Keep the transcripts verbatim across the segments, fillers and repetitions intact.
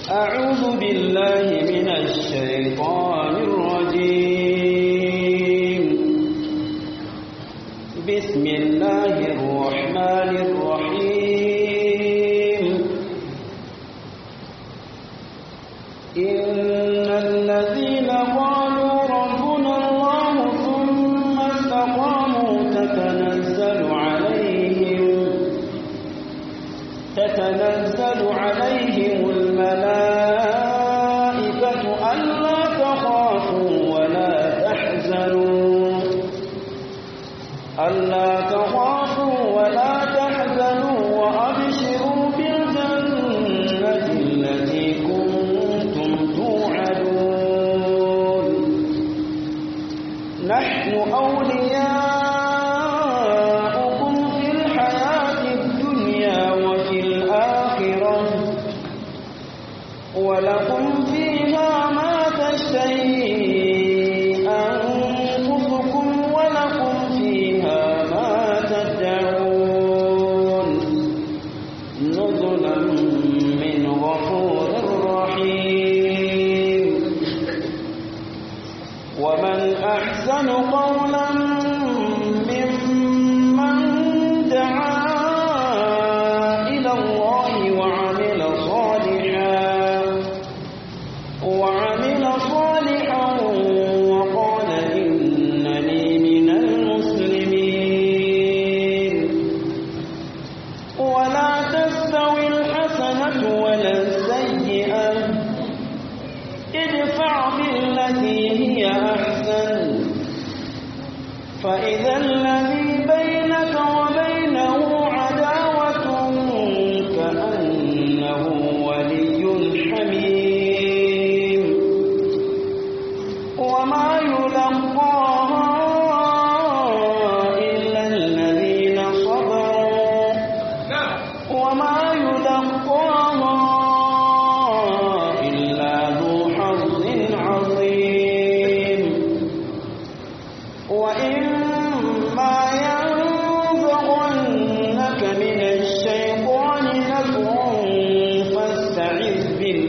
أعوذ بالله من الشيطان الرجيم بسم الله الرحمن الرحيم إن الذين قالوا ربنا الله ثم استقاموا تتنزل عليهم تتنزل عليهم الملائكة ألا تخافوا ولا تحزنوا ألا تخافوا ولا تحزنوا وأبشروا بالجنة التي كنتم توعدون نحن أولياؤكم في الحياة الدنيا وفي الآخرة ولكم فيها ما تشتهي أنفسكم ولكم فيها ما تدعون نزلا من غفور رحيم ومن أحسن قولا ممن دعا إلى الله وعمل صالحا وعمل صالحا وقال إنني من المسلمين ولا تستوي الحسنة ولا السيئة ادفع بالتي هي أحسن فإذا الذي بينك وبينه عداوة كأنه ولي حميم وما يلقاها إلا الذين صبروا وما يلقاها إلا ذو حظ عظيم وإما ينزغنك من الشيطان نزغ فاستعذ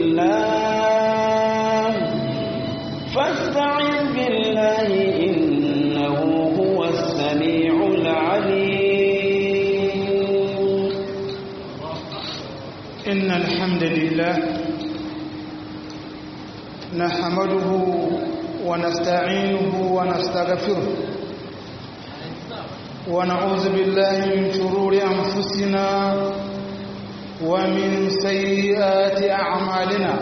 بالله فاستعذ بالله إنه هو السميع العليم إن الحمد لله نحمده ونستعينه ونستغفره ونعوذ بالله من شرور أنفسنا ومن سيئات أعمالنا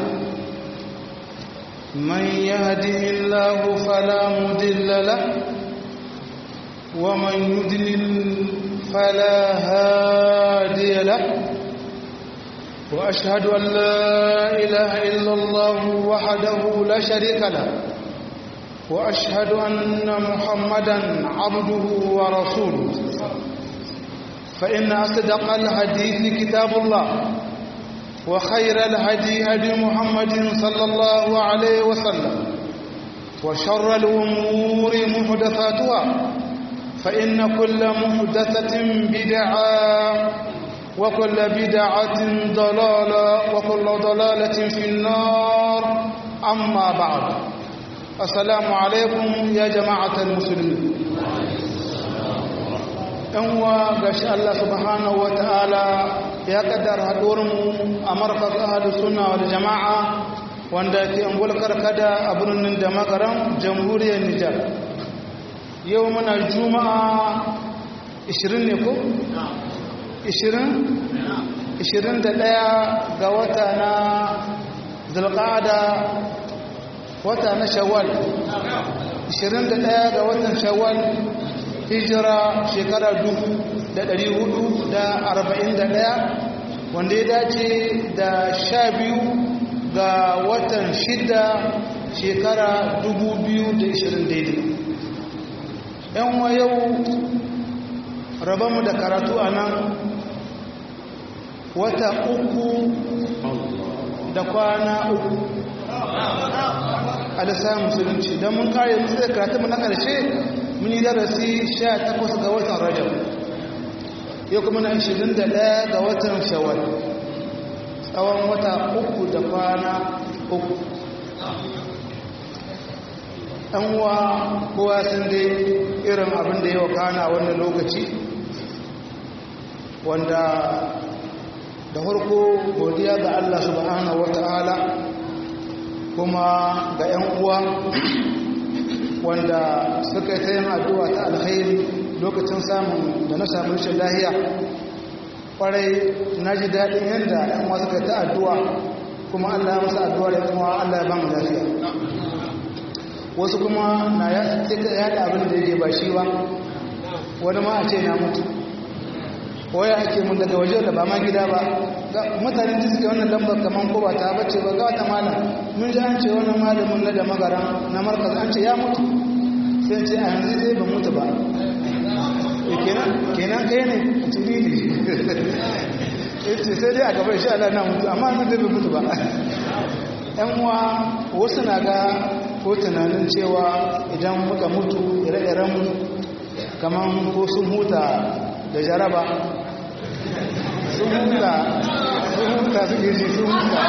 من يهده الله فلا مضل له ومن يضلل فلا هادي له وأشهد أن لا إله إلا الله وحده لا شريك له وأشهد أن محمدا عبده ورسوله فإن أصدق الحديث كتاب الله وخير الهدي هدي محمد صلى الله عليه وسلم وشر الأمور محدثاتها فإن كل محدثة بدعة وكل بدعة ضلالة وكل ضلالة في النار أما بعد السلام عليكم يا جماعة المسلمين أنوا غش الله سبحانه وتعالى يا قدر هدورمو أمركز أهل السنة والجماعة wanda ke angol karkada a birnin da magaran jamhuriyar Nijar yau muna juma'a ishirin ne ko ishirin ishirin da ɗaya ga wata na zulqa'ada wata na shawwal ishirin da ɗaya ga watan shawwal hijira shekara dubu da ɗari hudu da arba'in da ɗaya wanda ya dace da sha biyu ga watan shida shekara dubu biyu da ishirin daidai yan wa yau rabanmu da karatu a nan wata uku da kwana uku a lissafin musulunci don mun kare musu da karatu na ƙarshe mun yi darasi sha takwas ga watan rajab yau kuma na ashirin da ɗaya ga watan shawwal tsawon wata uku da kwana uku. ɗan uwa kowa sun dai irin abin da ya wakana wannan lokaci, wanda da farko godiya ga Allah subhanahu wata'ala, kuma ga 'yan uwa wanda suka yi ta yin addu'a ta alkhairi lokacin samun da na samu rashin lahiya. Kwarai na ji daɗin yadda 'yan uwa suka yi ta addu'a, kuma Allah ya masa addu'a da kuma Allah ya ba mu lafiya. Wasu kuma na ya yada abin da yake ba shi ba, wani ma a ce na mutu, waya ake mun daga waje da ba ma gida ba. Mutane da suke wannan lambar kaman ko ba ta bace ba, ga wata malam mun ji an ce wannan malamin na da magaran na markaz an ce ya mutu, sai ce a yanzu zai ba mutu ba. kenan kenan kai ne tibili ce sai dai a gaba insha Allah na mutu, amma zai bai mutu ba. yan uwa wasu na ga ko tunanin cewa idan muka mutu ire-iren kaman ko sun huta da jaraba, sun huta sun huta suke ji sun huta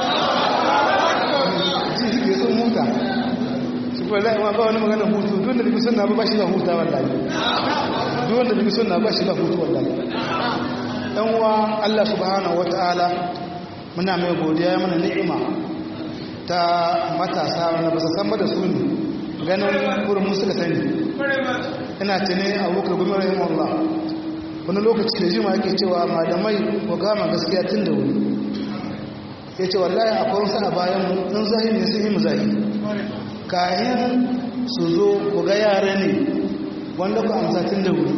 ji suke sun huta su wallahi ma ba wani magana hutu, duk wanda bi sunna ba shi da huta wallahi, duk wanda bi sunna ba shi da hutu wallahi. dan uwa Allah subhanahu wataala muna mai godiya, mana ni'ima ta matasa wanda ba su san ba da su ne, ganin kurin suka sani. ina tuni abubakar gumi rahimahullah wani lokaci da jima yake cewa malamai ko gama gaskiya tun da wuri. ya ce wallahi akwai wasu a bayan ɗin zahiri ne sun yi mu zahiri, kayan su zo ku ga yara ne wanda ku amsa tun da wuri.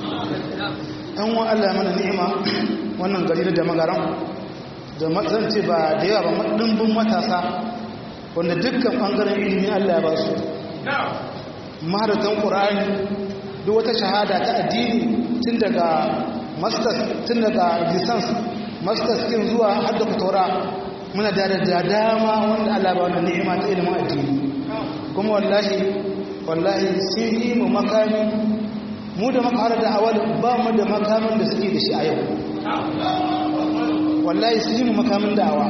ɗan wa Allah mana ni'ima wannan gari da magaran da matsance ba da yawa ba ɗimbin matasa wanda dukkan ɓangaren ilimi Allah ya ba su maharatan ƙura'ani, duk wata shahada ta addini tun daga masters, tun daga lisans masters kin zuwa har da kutura. muna da da dama wanda Allah ba wannan ni'ima ta ilimin addini, kuma wallahi wallahi sun yi mu makami, mu da muka da awal ba mu da makamin da suke da shi a yau. wallahi sun yi mu makamin da'awa.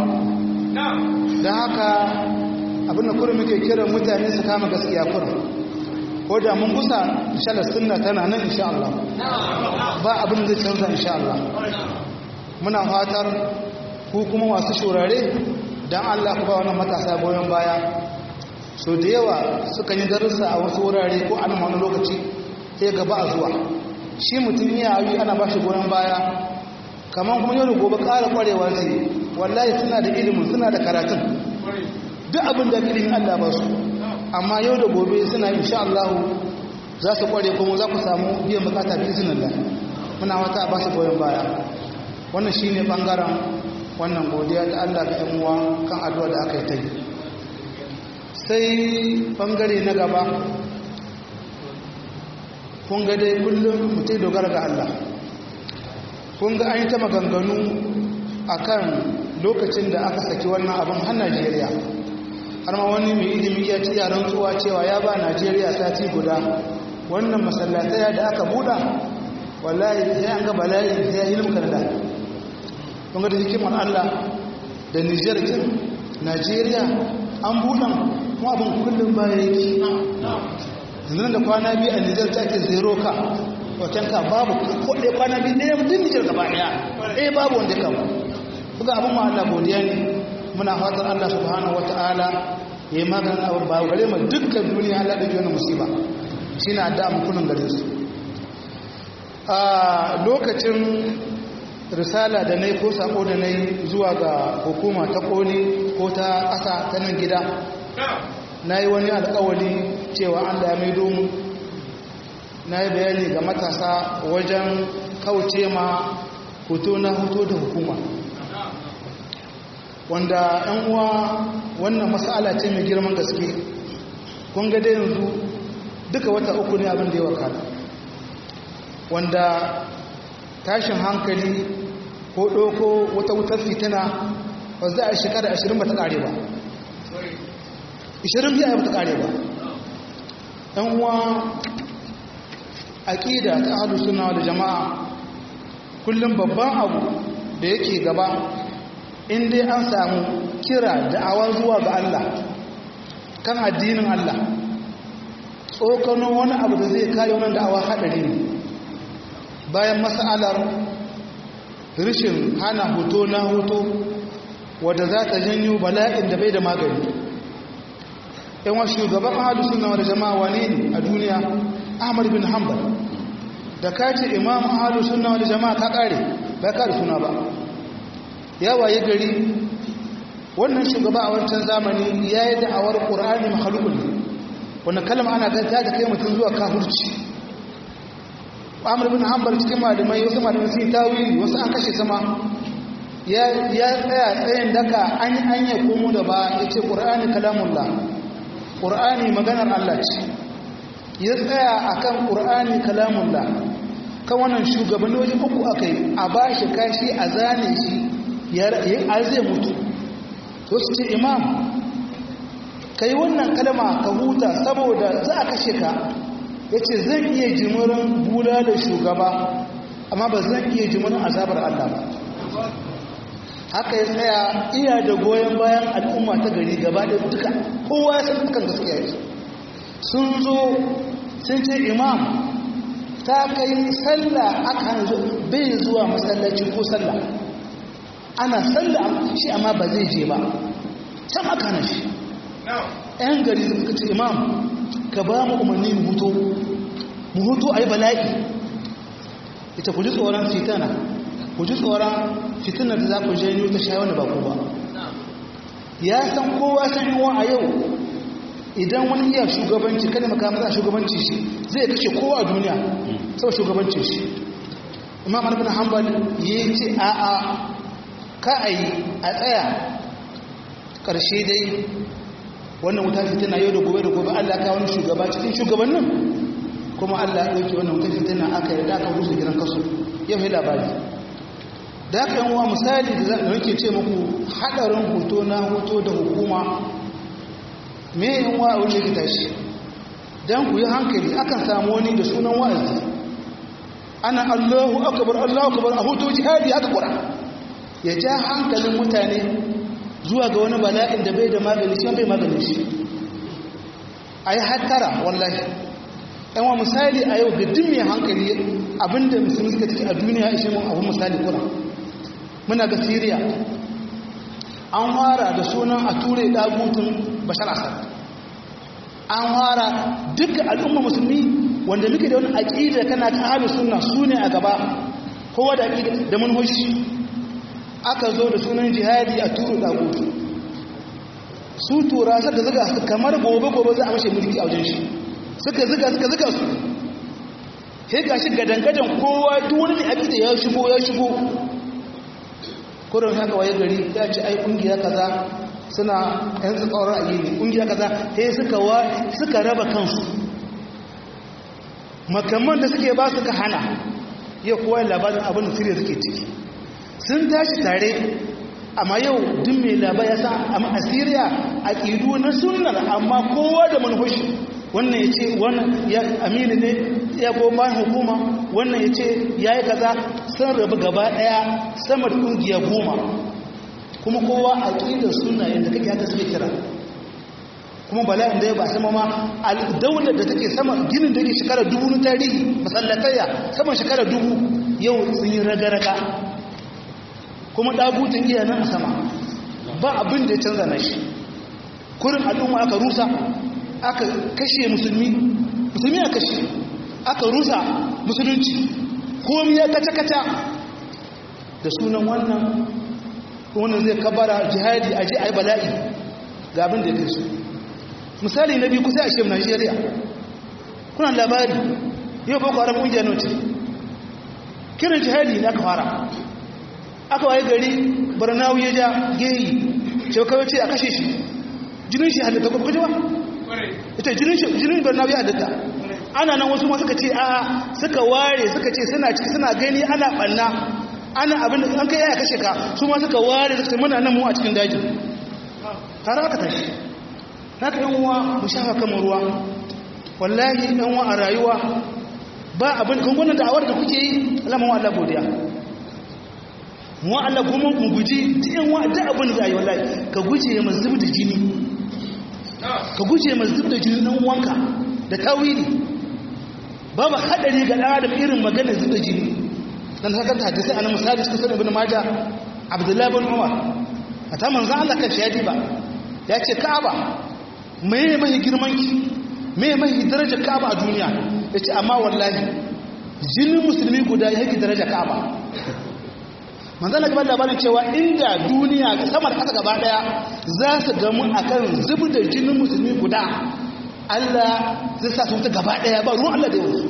don haka abin da kurin muke kiran mutane su kama gaskiya kurin, ko da mun kusa inshallah sunna tana nan insha Allah, ba abin da zai canza insha Allah. muna fatar ku kuma masu shurare dan Allah ku ba wannan matasa goyon baya. so da yawa suka yi darussa a wasu wurare ko an wani lokaci sai gaba a zuwa shi mutum ya yi ana ba shi goyon baya, kamar kuma yau da gobe ƙara ƙwarewa ce. wallahi suna da ilimin, suna da karatun, duk abin da ilimin Allah ba su, amma yau da gobe suna insha Allah za su ƙware kuma za ku samu biyan bukata fi izinin da muna wata ba su goyon baya. wannan shi ne ɓangaren wannan godiya da Allah ga ‘yan uwa kan addu'a da aka yi ta yi. sai ɓangare na gaba, kun ga dai kullum mutai dogara ga Allah. kun ga an yi ta maganganu a kan lokacin da aka saki wannan abin har Najeriya, har ma wani mai ilimi ya ci yaran tsuwa cewa ya ba Najeriya sati guda wannan masallataya da aka buɗa wallahi sai an ga bala'i sai ya yi limkar da. kun ga da hikimar Allah da Nijar kin Najeriya an buɗan kuma abin kullum baya yake. yanzu da kwana biyu a Nijar ta ke zero ka wacan ka babu kodai kwana biyu ɗaya mutum Nijar gaba ɗaya ɗaya babu wanda ka buga abin ma Allah godiya ne. muna fatan Allah subhanahu wata'ala ya yi maganin abin ba gare mu dukkan duniya Allah ɗauki wani musiba shi na da mukunan gare su. a lokacin risala da na yi ko sako da na yi zuwa ga hukuma ta koli ko ta ƙasa ta nan gida, na yi wani alƙawali cewa Allah ya mai domin na yi bayani ga matasa wajen kauce ma hoto na hoto da hukuma, wanda ‘yan uwa wannan mas'ala ce mai girman gaske. kun ga dai yanzu duka wata uku ne abin da ya wakana, wanda tashin hankali ko ɗauko wata wutar fitina ba za a shekara ashirin ba ta ƙare ba, ashirin biya ba ta ƙare ba. ‘yan uwa aƙida ta ahlus sunna da jama'a kullum babban abu da yake gaba in dai an samu kira da'awa zuwa ga Allah kan addinin Allah tsokano wani abu da zai kare wannan da'awa hadari ne bayan mas'alar rishin hana hoto na hoto wadda za ta janyo bala'in da bai da magani yan wa shugaban ahlus sunna wal jama'a wane ne a duniya Ahmad bin Hanbal da kace imam ahlus sunna wal jama'a ka kare ba ka da suna ba ya waye gari wannan shugaba a wancan zamani yayi da'awar Qur'ani makhluqun wannan kalma ana ga ta kai mutum zuwa kafirci Ahmad bin Hanbal cikin malamai wasu malamai sun tawili wasu an kashe sama ya ya tsaya tsayin daka an an ya komo da ba yace Qur'ani kalamullah Qur'ani maganar Allah ce ya tsaya akan Qur'ani kalamullah kan wannan shugabanni wajen uku akai a bashi kashi a zane shi ya zai mutu to su ce imam kai wannan kalma ka huta saboda za a kashe ka yace zan iya jimurin bula da shugaba amma ba zan iya jimurin azabar Allah ba haka ya tsaya iya da goyon bayan al'umma ta gari gaba da duka kowa ya san kan gaskiya yake sun zo sun ce imam ta kai sallah aka hana bai zuwa masallaci ko sallah ana sallah shi amma ba zai je ba can aka hana shi yan gari suka ce imam ka ba mu umarni mu hutu mu hutu a yi bala'i ita ku ji tsoron fitana ku ji tsoron fitinar da za ku janyo ta sha wani bako ba ya san kowa san yiwuwa a yau idan wani iya shugabanci kada makamata shugabanci shi zai kashe kowa a duniya sau shugabancin shi imam albin hanbal ya ce a'a ka a yi a tsaya ƙarshe dai wannan wuta fitina yau da gobe da gobe allah ka wani shugaba cikin shugabannin kuma allah ya ɗauki wannan wuta fitina aka yi da aka rusa gidan kasu yau yi labari da aka yi wa misali da nake ce muku haɗarin hoto na hoto da hukuma me yin wa wani ya tashi don ku yi hankali akan samu wani da sunan wa'azi ana allahu akabar allahu akabar a hoto jihadi aka kura ya ja hankalin mutane zuwa ga wani bala'in da bai da magani shi bai magani shi a yi hattara wallahi yan wa misali a yau ga duk mai hankali abinda musulmi suka ciki a duniya ishe mun abin misali kuna muna ga Syria an fara da sunan a ture dagutun Bashar Assad an fara dukkan al'umma musulmi wanda muke da wani aqida kana ta ahlus sunna sune a gaba kowa da aqida da manhaji aka zo da sunan jihadi a ture dagutu su tura suka zuga kamar gobe gobe za a mashe mulki a wajen shi suka zuga suka zuga su sai gashi gadangadan kowa duk wani aqida ya shigo ya shigo kurin haka waye gari ya ce ai kungiya kaza suna yan tsoron a yini kungiya kaza sai suka wa suka raba kansu makamman da suke ba suka hana yau kowa labarin abin da Syria suke ciki sun tashi tare amma yau duk mai labar ya sa a Syria aqidu na sunnar amma kowa da manhaji wannan ya ce wannan ya amini ne ya goma hukuma wannan ya ce ya yi kaza sun rabu gaba daya sama da ƙungiya goma kuma kowa a ƙidar suna yadda kake haka suke kira kuma bala'in da ya ba sama ma daular da take sama ginin da ke shekara dubu na tarihi masallatayya saman shekara dubu yau sun yi raga-raga kuma ɗabutun iya nan a sama ba abin da ya canza na shi kurin al'umma aka rusa aka kashe musulmi musulmi aka kashe aka rusa musulunci komi ya kaca-kaca da sunan wannan wannan zai kabara jihadi aje ai bala'i ga abin da ya kai su misali na biyu kusa a shi Najeriya kuna labari yau boko haram kungiyar noti kiran jihadi ne aka fara aka waye gari barnawu ya ja geyi shekawai ce a kashe shi jinin shi halitta kuma kujewa ita jinin barnawu ya halitta ana nan wasu ma suka ce a suka ware suka ce suna ciki suna gani ana banna ana abin an kai ya kashe ka su ma suka ware suka ce muna nan mu a cikin daji tare aka tashi haka yan uwa mu shafa kamar ruwa wallahi yan uwa a rayuwa ba abin kan gwanin da'awar da kuke yi alamun wa Allah godiya mu Allah kuma mu guji din wa da abin da ayi wallahi ka guje ma zub da jini ka guje ma zub da jini dan wanka da tawili babu hadari ga dan adam irin magana zub da jini dan haka ta hadisi annabi misali cikin sunan ibn majah abdullah ibn umar ata manzo Allah kan shadi ba ya ce ka'aba mai mai girman ki mai mai daraja ka'aba a duniya yace amma wallahi jinin musulmi guda yake daraja ka'aba manzana gaban labarin cewa inda duniya samar kasa gaba daya za su gamu akan zubi da jinin musulmi guda Allah zai sa su wuta gaba daya ba ruwan Allah da yawansu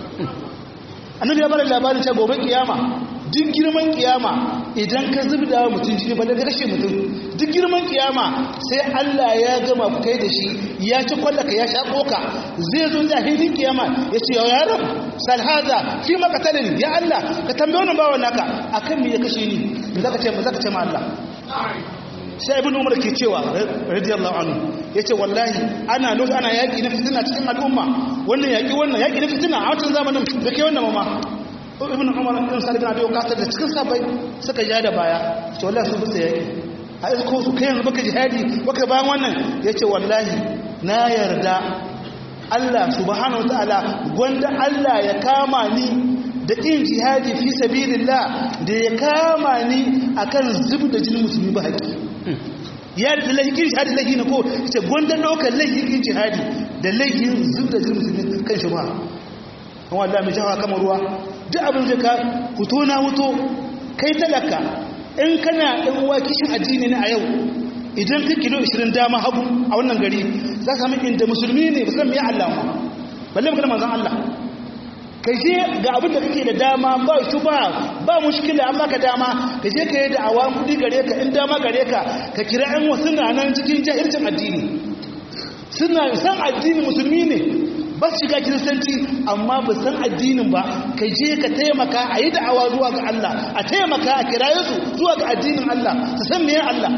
annabi ya bada labarin cewa gobe kiyama duk girman kiyama idan ka zubi da mutum jini ba daga kashe mutum duk girman kiyama sai Allah ya gama ku kai da shi ya ci kwallaka ya sha koka zai zo da hidin kiyama ya ce ya rab salhaza fi maqtalin ya Allah ka tambaye wannan bawan naka akan me ya kashe ni me zaka ce me zaka ce ma Allah sai ibn umar ke cewa radiyallahu anhu yace wallahi ana nufi ana yaki na fitina cikin al'umma wannan yaki wannan yaki na fitina a wancan zamanin da ke wannan mama ibn umar ibn salim na biyo kasar da cikin sabai suka ja da baya to wallahi su bisa yaki a isko su kai yanzu baka jihadi baka bayan wannan yace wallahi na yarda Allah subhanahu wataala gwanda Allah ya kama ni da yin jihadi fi sabilillah da ya kama ni akan zub da jinin musulmi ba haƙi ya da lahikin jihadi lahi na ko ce gwanda ɗaukar lahikin jihadi da lahin zub da jinin musulmi kan shi ba kuma Allah mai jawa kama ruwa duk abin zai ka huto na huto kai talaka in kana ɗan uwa kishin addini ne a yau idan ka kilo ishirin dama hagu a wannan gari za ka sami inda musulmi ne ba san me Allah ma balle magana manzon Allah ka je ga abin da kake da dama ba shi ba ba mushkila amma ka dama ka je ka yi da awa kudi gare ka in dama gare ka ka kira ɗan wasu na nan cikin jahilcin addini suna san addini musulmi ne ba su shiga kiristanci amma ba san addinin ba ka je ka taimaka a yi da'awa zuwa ga Allah a taimaka a kiraye su zuwa ga addinin Allah su san meye Allah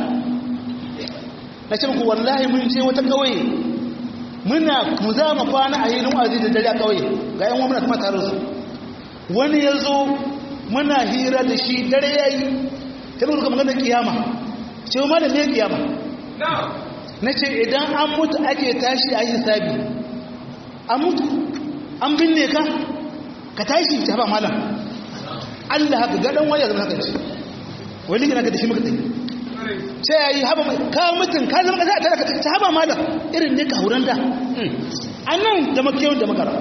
na ce muku wallahi mun ce wata kauye muna mu za mu kwana a yinin wazi da dare a kauye ga yan wani kuma tare su wani ya zo muna hira da shi dare ya yi ta muka magana kiyama ce ma da me kiyama na ce idan an mutu ake tashi a yi sabi an mutu an binne ka ka tashi ta ba malam Allah haka gadan waya zama haka ce wani gina ka da shi muka tsaye ce ya yi haɓa ka mutum ka zama ƙasa a tara ta haɓa malam irin ne ka hauran da an nan da makiyar da makara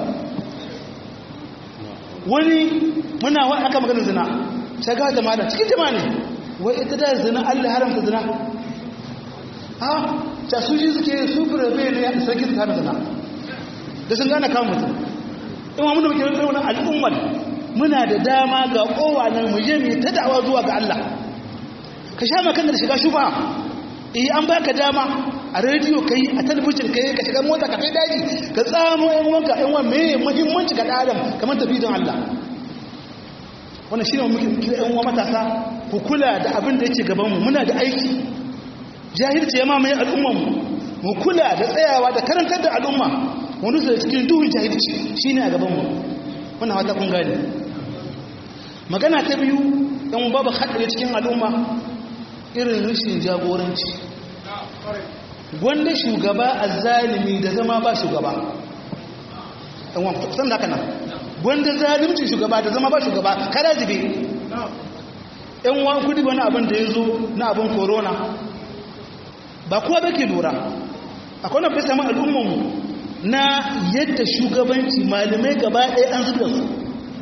wani muna wa aka maganin zina ta ga da malam cikin jama ne wai ita da zina Allah haramta zina ha ta su ji suke su furabe ne ya sarki ta hana zina da sun gane kawo mutum in wa muna muke rin wani al'ummar muna da dama ga kowa nan mu je mu ta da'awa zuwa ga Allah ka sha makan da shiga shuba eh an baka dama a rediyo kai a talabijin kai ka shiga mota ka kai daji ka tsamo yan wanka yan wa me muhimmanci ga adam kamar tafi don Allah wannan shine muke kira yan wa matasa ku kula da abin da yake gaban mu muna da aiki jahilci ya mamaye al'ummar mu mu kula da tsayawa da karantar da al'umma wani su cikin duhun jahilci shine a gaban mu wannan wata kun gane magana ta biyu yan babu haɗari cikin al'umma irin rashin jagoranci wanda shugaba azzalimi da zama ba shugaba ɗan wani san da haka nan wanda zalimcin shugaba da zama ba shugaba kada jibe ɗan wani kudi wani abin da ya zo na abin korona ba kuwa da ke lura akwai na fi samun al'ummanmu na yadda shugabanci malamai gaba ɗaya an zuba su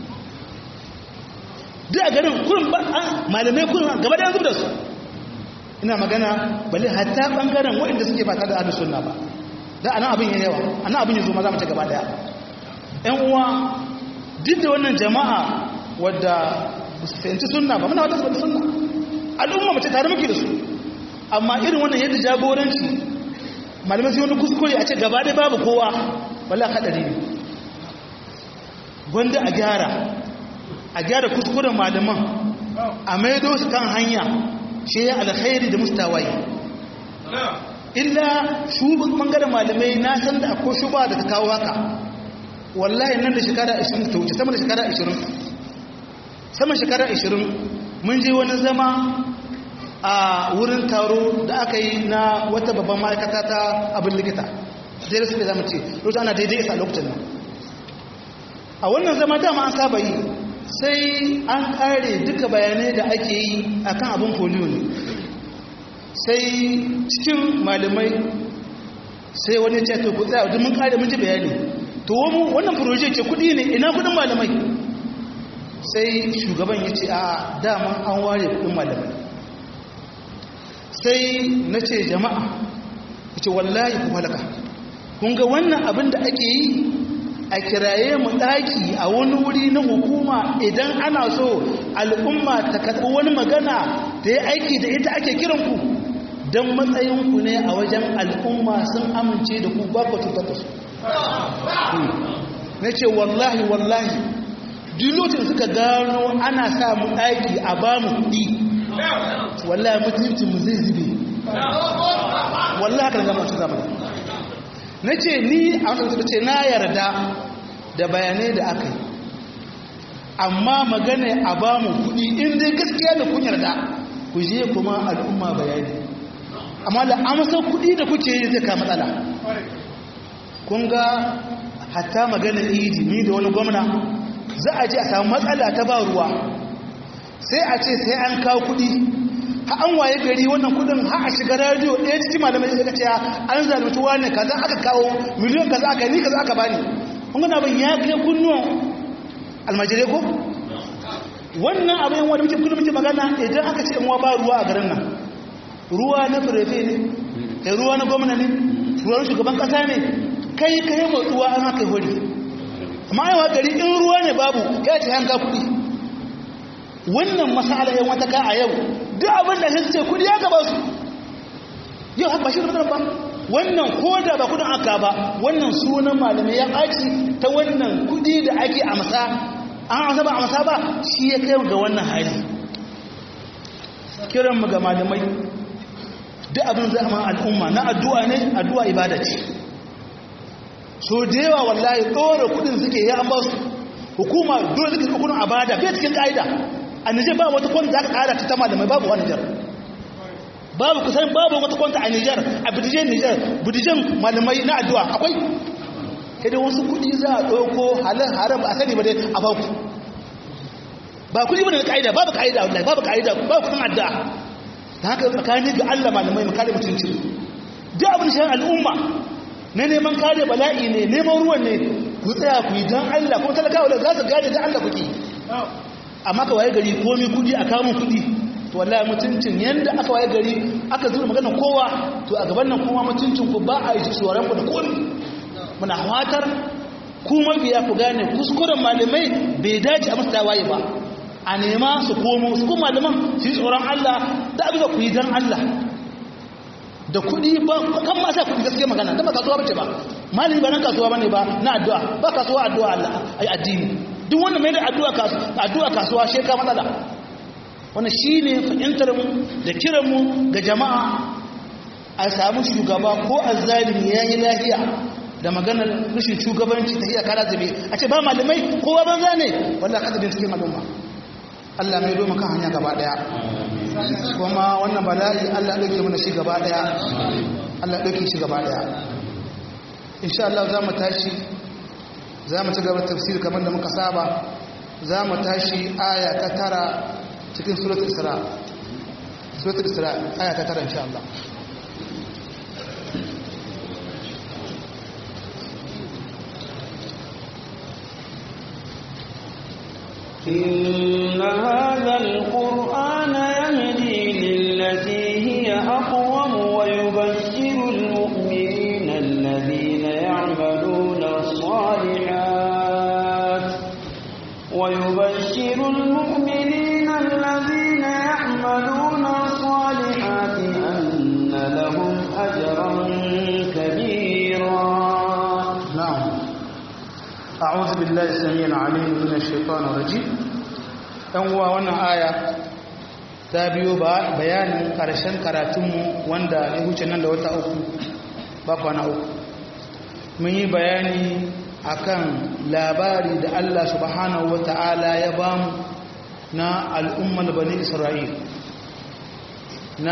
duk a garin kurin ba malamai kurin gaba ɗaya an zuba su ina magana balle hatta bangaren waɗanda suke ba tare da ahlus sunna ba da anan abin yayi yawa anan abin yazo ma za mu ta gaba daya ƴan uwa duk da wannan jama'a wadda su fahimci sunna ba muna wata su sunna al'umma mace tare muke da su amma irin wannan yadda jagoranci malamai sai wani kuskure a ce gaba dai babu kowa wallahi hadari ne gwanda a gyara a gyara kuskuren malaman a maido su kan hanya shi ya alkhairi da mustawayi illa shugaban bangaren malamai na san da akwai shuba da ta kawo haka wallahi nan da shekara ashirin ta wuce sama da shekara ashirin sama shekara ashirin mun je wani zama a wurin taro da aka yi na wata babban ma'aikata ta abin likita zai rasu da zama ce lokacin ana daidai isa lokacin nan a wannan zama dama an saba yi sai an kare duka bayanai da ake yi akan abin polio ne sai cikin malamai sai wani ce to ku tsaya duk mun kare mun ji bayani to wannan proje ce kudi ne ina kudin malamai sai shugaban ya ce a dama an ware kudin malamai sai na ce jama'a ya ce wallahi ku halaka kun ga wannan abin da ake yi a kiraye mu daki a wani wuri na hukuma idan ana so al'umma ta karɓi wani magana da ya aiki da ita ake kiranku don matsayinku ne a wajen al'umma sun amince da ku ba ku cutar da su na ce wallahi wallahi duk suka gano ana sa mu ɗaki a ba mu kuɗi wallahi mutuncinmu zai zube wallahi haka na zama wacce zamani na ce ni a wata ce na yarda da bayanai da aka yi amma magana a ba mu kuɗi in dai gaskiya da kun yarda ku je kuma al'umma bayani amma da amsar kuɗi da kuke yi zai kama matsala kun ga hatta magana idi ni da wani gwamna za a je a samu matsala ta ba ruwa sai a ce sai an kawo kuɗi ha an waye gari wannan kudin ha a shiga radio ɗaya cikin malamai suka ce an zalunci wani kaza aka kawo miliyon kaza aka ni kaza aka bani kun ga abin ya kai kunnuwan almajire ko wannan abin wani mutum kullum muke magana idan aka ce mu ba ruwa a garin nan ruwa na firefe ne kai ruwa na gwamna ne ruwan shugaban kasa ne kai kai motsuwa an haka hori amma yawa gari in ruwa ne babu ya ce hanka kuɗi wannan masala yan wata ka a yau duk abin da sai ce kudi ya gaba su yau haka ba shi da ba wannan koda ba kudin aka ba wannan sunan malamai ya ɓaci ta wannan kudi da ake amsa an amsa ba amsa ba shi ya kai ga wannan hali kiran mu ga malamai duk abin zai amma al'umma na addu'a ne addu'a ibada ce so da yawa wallahi ɗora kudin suke ya an ba su hukuma dole suke kudin abada bai cikin ka'ida a Nijar babu wata kwanta za ka kara ta tama da mai babu a Nijar babu kusan babu wata kwanta a Nijar a bidijen Nijar bidijen malamai na addu'a akwai idan wasu kudi za a ɗauko halin haram a sani ba dai a baku ba kudi ba da ka'ida babu ka'ida wallahi babu ka'ida babu kudin addu'a da haka tsakani ga Allah malamai mu kare mutunci duk abin shi al'umma na neman kare bala'i ne neman ruwan ne ku tsaya ku yi dan Allah kuma talakawa da za su gane dan Allah kuke amma ka waye gari komi kudi a kamun kudi to wallahi mutuncin yanda aka waye gari aka zura magana kowa to a gaban nan kuma mutuncin ku ba a yi tsoron ku da komi muna hawatar ku mabiya ku gane kuskuren malamai bai dace a musu tawaye ba a nema su komo su kuma malaman su yi tsoron Allah da abin da ku yi dan Allah da kudi ba kan ma sa kudi gaskiya magana da ba kasuwa bace ba malami ba nan kasuwa bane ba na addu'a ba kasuwa addu'a Allah ai addini duk wanda mai da addu'a kasuwa shi ka matsala wannan shine fahimtar mu da kiran mu ga jama'a a samu shugaba ko azzalimi yayi lafiya da maganar rashin shugabanci ta iya kara zabe a ce ba malamai kowa banza ne wallahi kada bin cikin al'umma Allah mai doma kan hanya gaba daya kuma wannan bala'i Allah ya dauke mana shi gaba daya Allah ya dauke shi gaba daya insha Allah za mu tashi za mu ci gaba tafsir kamar da muka saba za mu tashi aya ta tara cikin suratul isra suratul isra aya ta tara insha Allah إن هذا القرآن يهدي للتي هي أقوم ويبشر المؤمنين الذين يعملون الصالحات ويبشر المؤمنين الذين يعملون الصالحات أن لهم أجرا كبيرا. نعم. أعوذ بالله السميع العليم من الشيطان الرجيم. أنوا وانا آية تابيو بيان كرشن كراتمو واندا يهوش نندا وتا أوكو بابانا أوكو من يبياني akan labari da Allah subhanahu wata'ala ya bamu na al'ummar bani Isra'il na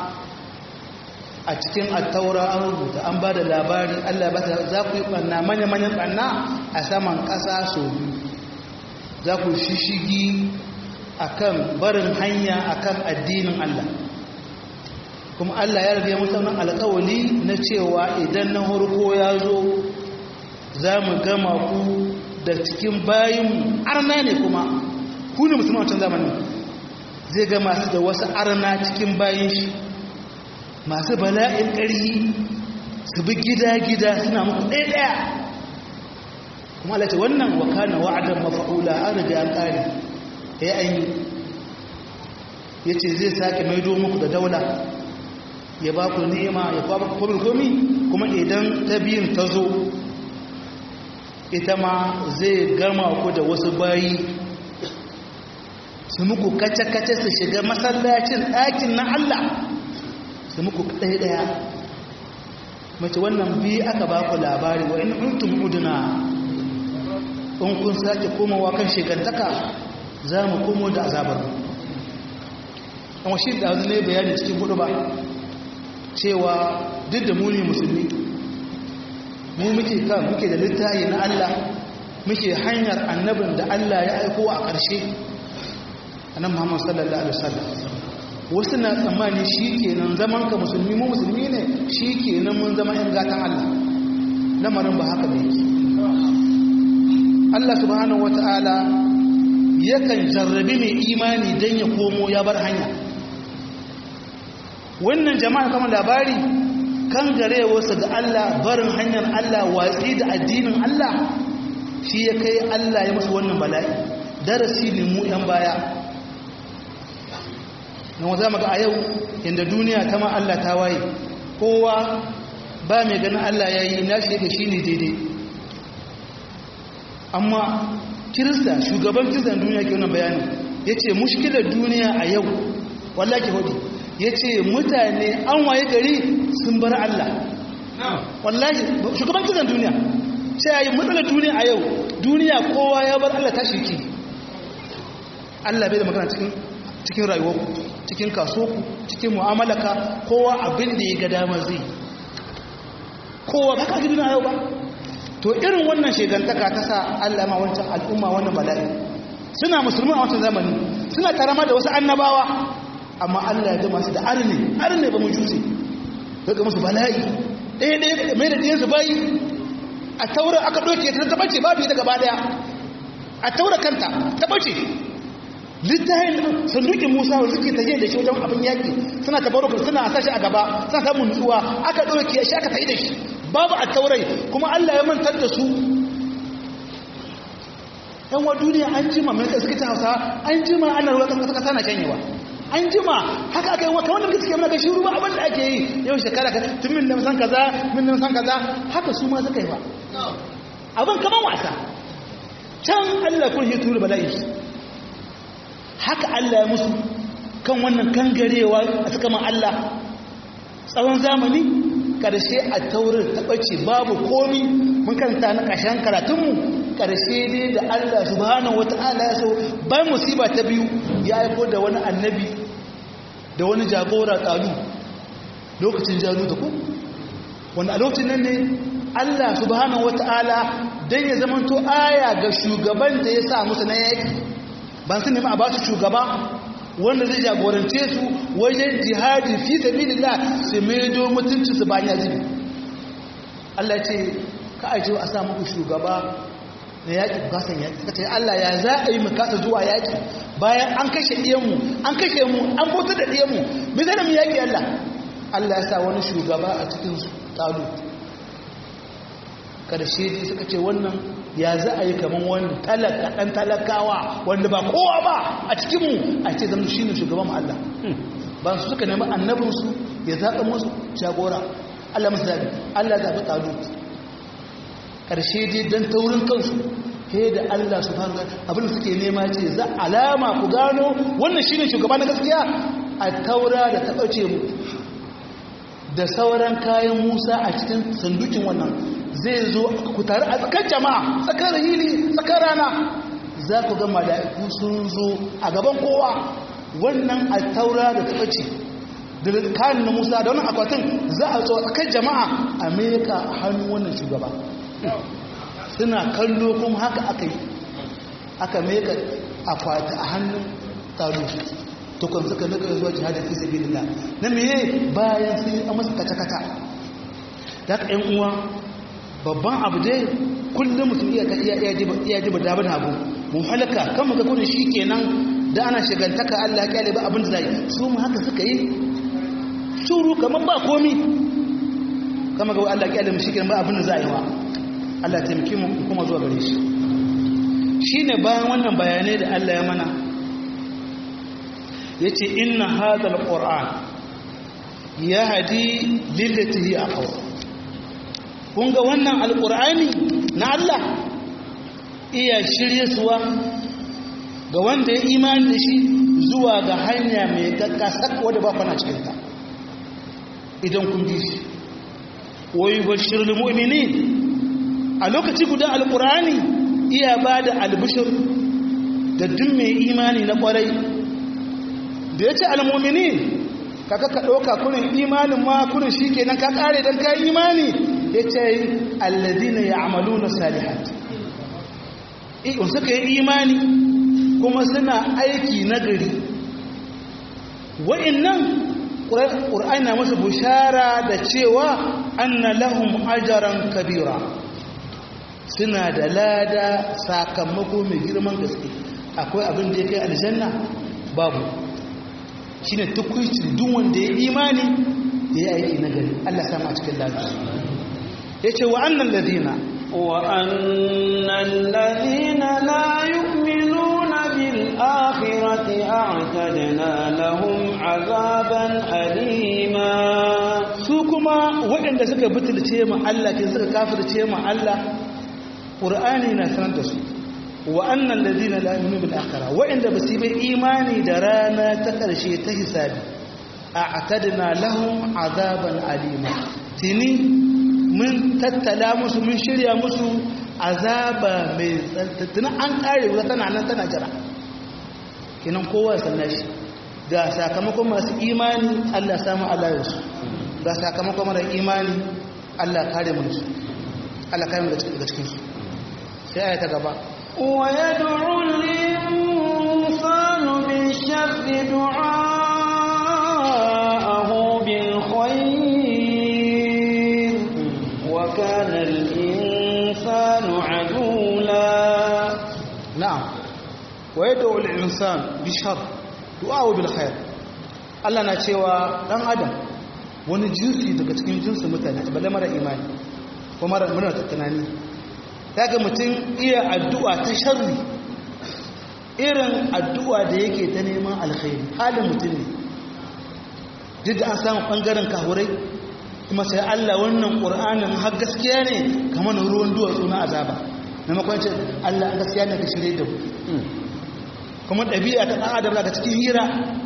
a cikin attaura an rubuta an ba da labari Allah ba ta za ku yi ɓanna manya-manyan ɓanna a saman ƙasa so biyu za ku shishigi a kan barin hanya a kan addinin Allah kuma Allah ya rage mutanen alƙawali na cewa idan na harko ya zo za mu gama ku da cikin bayin arna ne kuma ku ne musulman wancan zamanin zai gama su da wasu arna cikin bayin shi masu bala'in ƙarhi su bi gida-gida suna muku ɗaya-ɗaya kuma Allah ce wannan wakana wa'adan mafa'ula an riga an ƙari ya yi ya ce zai sake maido muku da daula ya ba ku ni'ima ya ba ku komi kuma idan ta biyun ta zo ita ma zai gama ku da wasu bayi su muku kace-kace su shiga masallacin ɗakin na Allah su muku ɗaya-ɗaya mace wannan biyu aka ba ku labari wa in untum uduna in kun sake komowa kan shekantaka za mu komo da azabar amma shi da ne bayani cikin hudu ba cewa duk da muni musulmi mu muke kan muke da littafi na Allah muke hanyar annabin da Allah ya aiko a ƙarshe annabi Muhammad sallallahu alaihi wasallam wasu na tsammani shikenan zaman ka musulmi mu musulmi ne shikenan mun zama yan gatan Allah lamarin ba haka ne Allah subhanahu wataala yakan jarrabi mai imani dan ya komo ya bar hanya wannan jama'a kamar labari kan garewarsa ga Allah barin hanyar Allah watsi da addinin Allah shi ya kai Allah ya musu wannan bala'i darasi ne mu yan baya na wanda maka a yau inda duniya ta ma Allah ta waye kowa ba mai ganin Allah ya yi nashi yake shi ne daidai amma kirista shugaban kiristan duniya ke wannan bayani ya ce mushkilar duniya a yau wallaki hudu ya ce mutane an waye gari sun bar Allah wallahi shugaban kiristan duniya sai ya yi matsalar duniya a yau duniya kowa ya bar Allah ta shirki Allah bai da magana cikin cikin rayuwarku cikin kasuwarku cikin mu'amalaka kowa abin da ya ga damar zai kowa ba ka ji duniya yau ba to irin wannan shegantaka ta sa Allah ma wancan al'umma wannan bala'i suna musulmi a wancan zamani suna karama da wasu annabawa amma Allah ya gama su da arne arne ba mu jusi daga musu bala'i ɗaya ɗaya mai da ɗiyansu bayi a taura aka ɗauke ta taɓace babu ita gaba ɗaya a taura kanta taɓace littafin sandukin musa wanda suke tafiye da shi wajen abin yaƙi suna tabaruka suna a sashi a gaba suna samun nutsuwa aka ɗauke shi aka tafi da shi babu a taurai kuma Allah ya mantar da su yan wa duniya an jima mai suke ta hausa an jima ana ruwa kan kasa na shanyewa an jima haka aka yi wa kawai da suke mana gashi ruwa abin da ake yi yau shekara ka tun min nan san kaza min nan san kaza haka su ma suka yi ba abin kaman wasa can Allah kun hitu da bala'i haka Allah ya musu kan wannan kangarewa a suka man Allah tsawon zamani karshe a taurin ta ɓace babu komi mun karanta na ƙashen karatunmu karshe ne da Allah subhanahu wata'ala ya so bayan musiba ta biyu ya aiko da wani annabi da wani jagora ƙalu lokacin jalu da ku wanda a lokacin nan ne Allah subhanahu wata'ala don ya zamanto aya ga shugaban da ya sa musu na yaƙi ban su nemi a ba su shugaba wanda zai jagorance su wajen jihadi fi sabilillah su maido mutunci su bayan yaji Allah ya ce ka aje a sa muku shugaba na yaƙi kasan yaƙi kace Allah ya za a yi mu kasa zuwa yaƙi bayan an kashe ɗiyanmu an kashe mu an bautar da ɗiyanmu me zai mu yaƙi Allah Allah ya sa wani shugaba a cikin su talu karshe dai suka ce wannan ya za a yi kaman wani talaka ɗan talakawa wanda ba kowa ba a cikinmu a ce zama shi ne shugaban mu Allah ba su suka nemi annabinsu ya zaɓa musu jagora Allah masu zaɓi Allah zaɓi talu ƙarshe dai don taurin kansu he da Allah su fara abin da suke nema ce za alama ku gano wannan shine shugaba na gaskiya a taura da ta ɓace mu da sauran kayan Musa a cikin sandukin wannan zai zo ku tare a tsakar jama'a tsakar hili tsakar rana za ku ga mala'iku sun zo a gaban kowa wannan attaura da ta bace da kan na Musa da wannan akwatin za a tsawo kan jama'a a meka hannu wannan shugaba suna kallo kuma haka aka yi aka meka akwati a hannun taru to kan suka meka zuwa jihadin fi sabilillah na meye bayan sun yi masa kata-kata da ka yan uwa babban abu dai kullum mutum iya iya jiba daban hagu mun halaka kan muka kudin shi kenan da ana shigantaka Allah ya kyale ba abin da zai su mu haka suka yi shuru kamar ba komi kama ga Allah ya kyale mu shi kenan ba abin da zai wa Allah taimake mu kuma zuwa gare shi shine bayan wannan bayanai da Allah ya mana yace inna hadha alquran yahdi lillati hi aqwa kun ga wannan alqur'ani na Allah iya shiryesuwa ga wanda ya imani da shi zuwa ga hanya mai kakkasak wadda ba kwana cikin ta idan kun bi shi wa yubashshirul mu'minin a lokaci guda alqur'ani iya bada albishir da duk mai imani na kwarai da yace almu'minin kaka ka dauka kurin imanin ma kurin shikenan ka kare dan kai imani yace alladina ya'maluna salihat in suka yi imani kuma suna aiki nagari wa'annan qur'ani na musu bushara da cewa anna lahum ajran kabira suna da lada sakamako mai girman gaske akwai abin da yake aljanna babu shine tukuici duk wanda ya imani da ya aiki nagari Allah ya samu a cikin lafiya yace wa annal ladina wa annal ladina la yu'minuna bil akhirati a'tadna lahum azaban alima su kuma waɗanda suka butulce mu Allah ke suka kafirce mu Allah qur'ani na sanar da su wa annal ladina la yu'minuna bil akhirah waɗanda basu yi imani da rana ta ƙarshe ta hisabi a'tadna lahum azaban alima tini mun tattala musu mun shirya musu azaba mai tsantsana an kare wuta tana nan tana jira kinan kowa sannan shi ga sakamakon masu imani Allah samu Allah yasu ga sakamakon mara imani Allah kare mu su Allah kare mu daga cikin su sai ayata gaba wa yad'u al-insanu bi-sharri du'aahu bil-khayr وكان الإنسان عجولا نعم ويدعو الإنسان بالشر دعاءه بالخير Allah na cewa dan adam wani jinsi daga cikin jinsin mutane balle mara imani ko mara muna tunani kaga mutum iya addu'a ta sharri irin addu'a da yake ta neman alkhairi halin mutum ne duk da an samu bangaren kahurai kuma sai Allah wannan Qur'anin har gaskiya ne kamar ruwan duwatsu na azaba maimakon ce Allah gaskiya ne ka shirye da mu kuma dabi'a ta dan adam daga cikin hira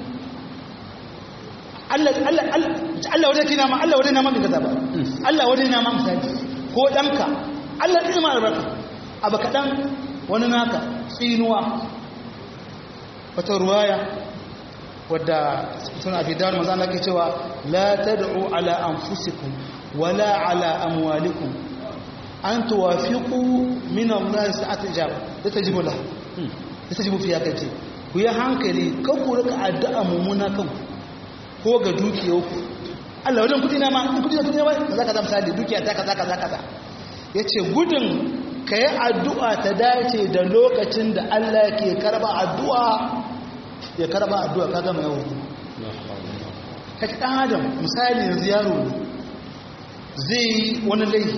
Allah Allah Allah wadai kina ma Allah wadai na ma bi kaza ba Allah wadai na ma misali ko danka Allah zai ma albarka abu kadan wani naka tsinuwa wata ruwaya wadda suna fi dawar manzan da ke cewa la tad'u ala anfusikum wala ala amwalikum an tuwafiqu min Allah sa'at ijaba da tajibu la da tajibu fi yakati ku yi hankali kan ku rika addu'a mumuna kan ko ga dukiyarku Allah wajen kudi na ma kudi na kudi na ba kaza kaza misali dukiya ta kaza kaza kaza yace gudun kai addu'a ta dace da lokacin da Allah ke karba addu'a ya karba addu'a ka gama yawon kaki ɗan adam misali yanzu yaro ne zai yi wani laifi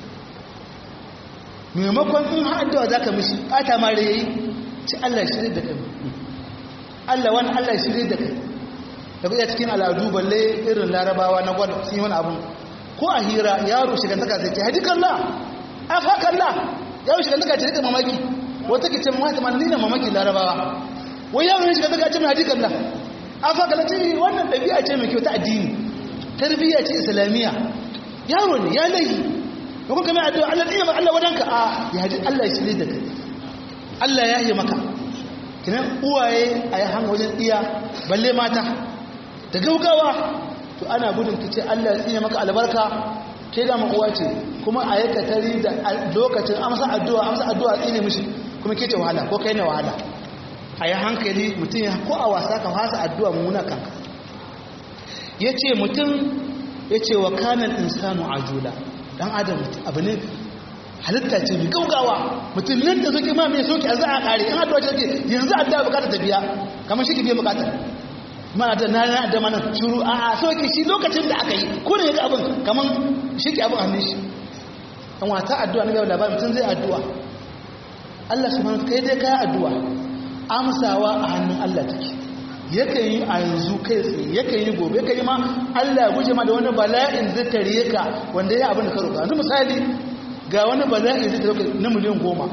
maimakon in addu'a za ka mishi ɓata ma da ya yi ci Allah shirye da kai Allah wani Allah shirye da kai da kuɗa cikin al'adu balle irin larabawa na gwada sun yi wani abin ko a hira yaro shigantaka zai ce haji kalla a fa kalla yaro shigantaka ce rika mamaki wata ke ce mamaki ma nina mamaki larabawa wai yawon ne shiga daga ce mai hadikan nan a fakalacin wannan ɗabi'a ce mai kyau ta addini tarbiyya ce islamiyya yaro ne ya laihi da kuka mai addu'a Allah ɗaya ba Allah wadanka a ya haji Allah ya shirye da kai Allah ya yi maka kinan uwaye a yi hanga wajen iya balle mata da gaugawa to ana gudun ta ce Allah ya tsine maka albarka ke da uwa ce kuma a yaka tari da lokacin amsa addu'a amsa addu'a tsine mishi kuma ke ce wahala ko kai ne wahala a yi hankali mutum ya ko a wasa ka fasa addu'a mummuna kanka ya ce mutum ya ce wa kanan insanu ajula dan adam abu ne halitta ce mai gaugawa mutum nan da zuke ma mai soke a za a kare in addu'a ce yanzu addu'a bukatar ta biya kamar shi ke biya bukatar mana da na da mana shuru a a soke shi lokacin da aka yi ko ne ga abin kamar shi ke abin hannun shi an wata addu'a na gaba labarin mutum zai addu'a Allah subhanahu kai dai kai addu'a amsawa a hannun Allah take yakan yi a yanzu kai tsaye yakan yi gobe yakan yi ma Allah ya guje ma da wani bala'in zai tare ka wanda ya abin da ka roƙa yanzu misali ga wani bala'i zai tare ka na miliyan goma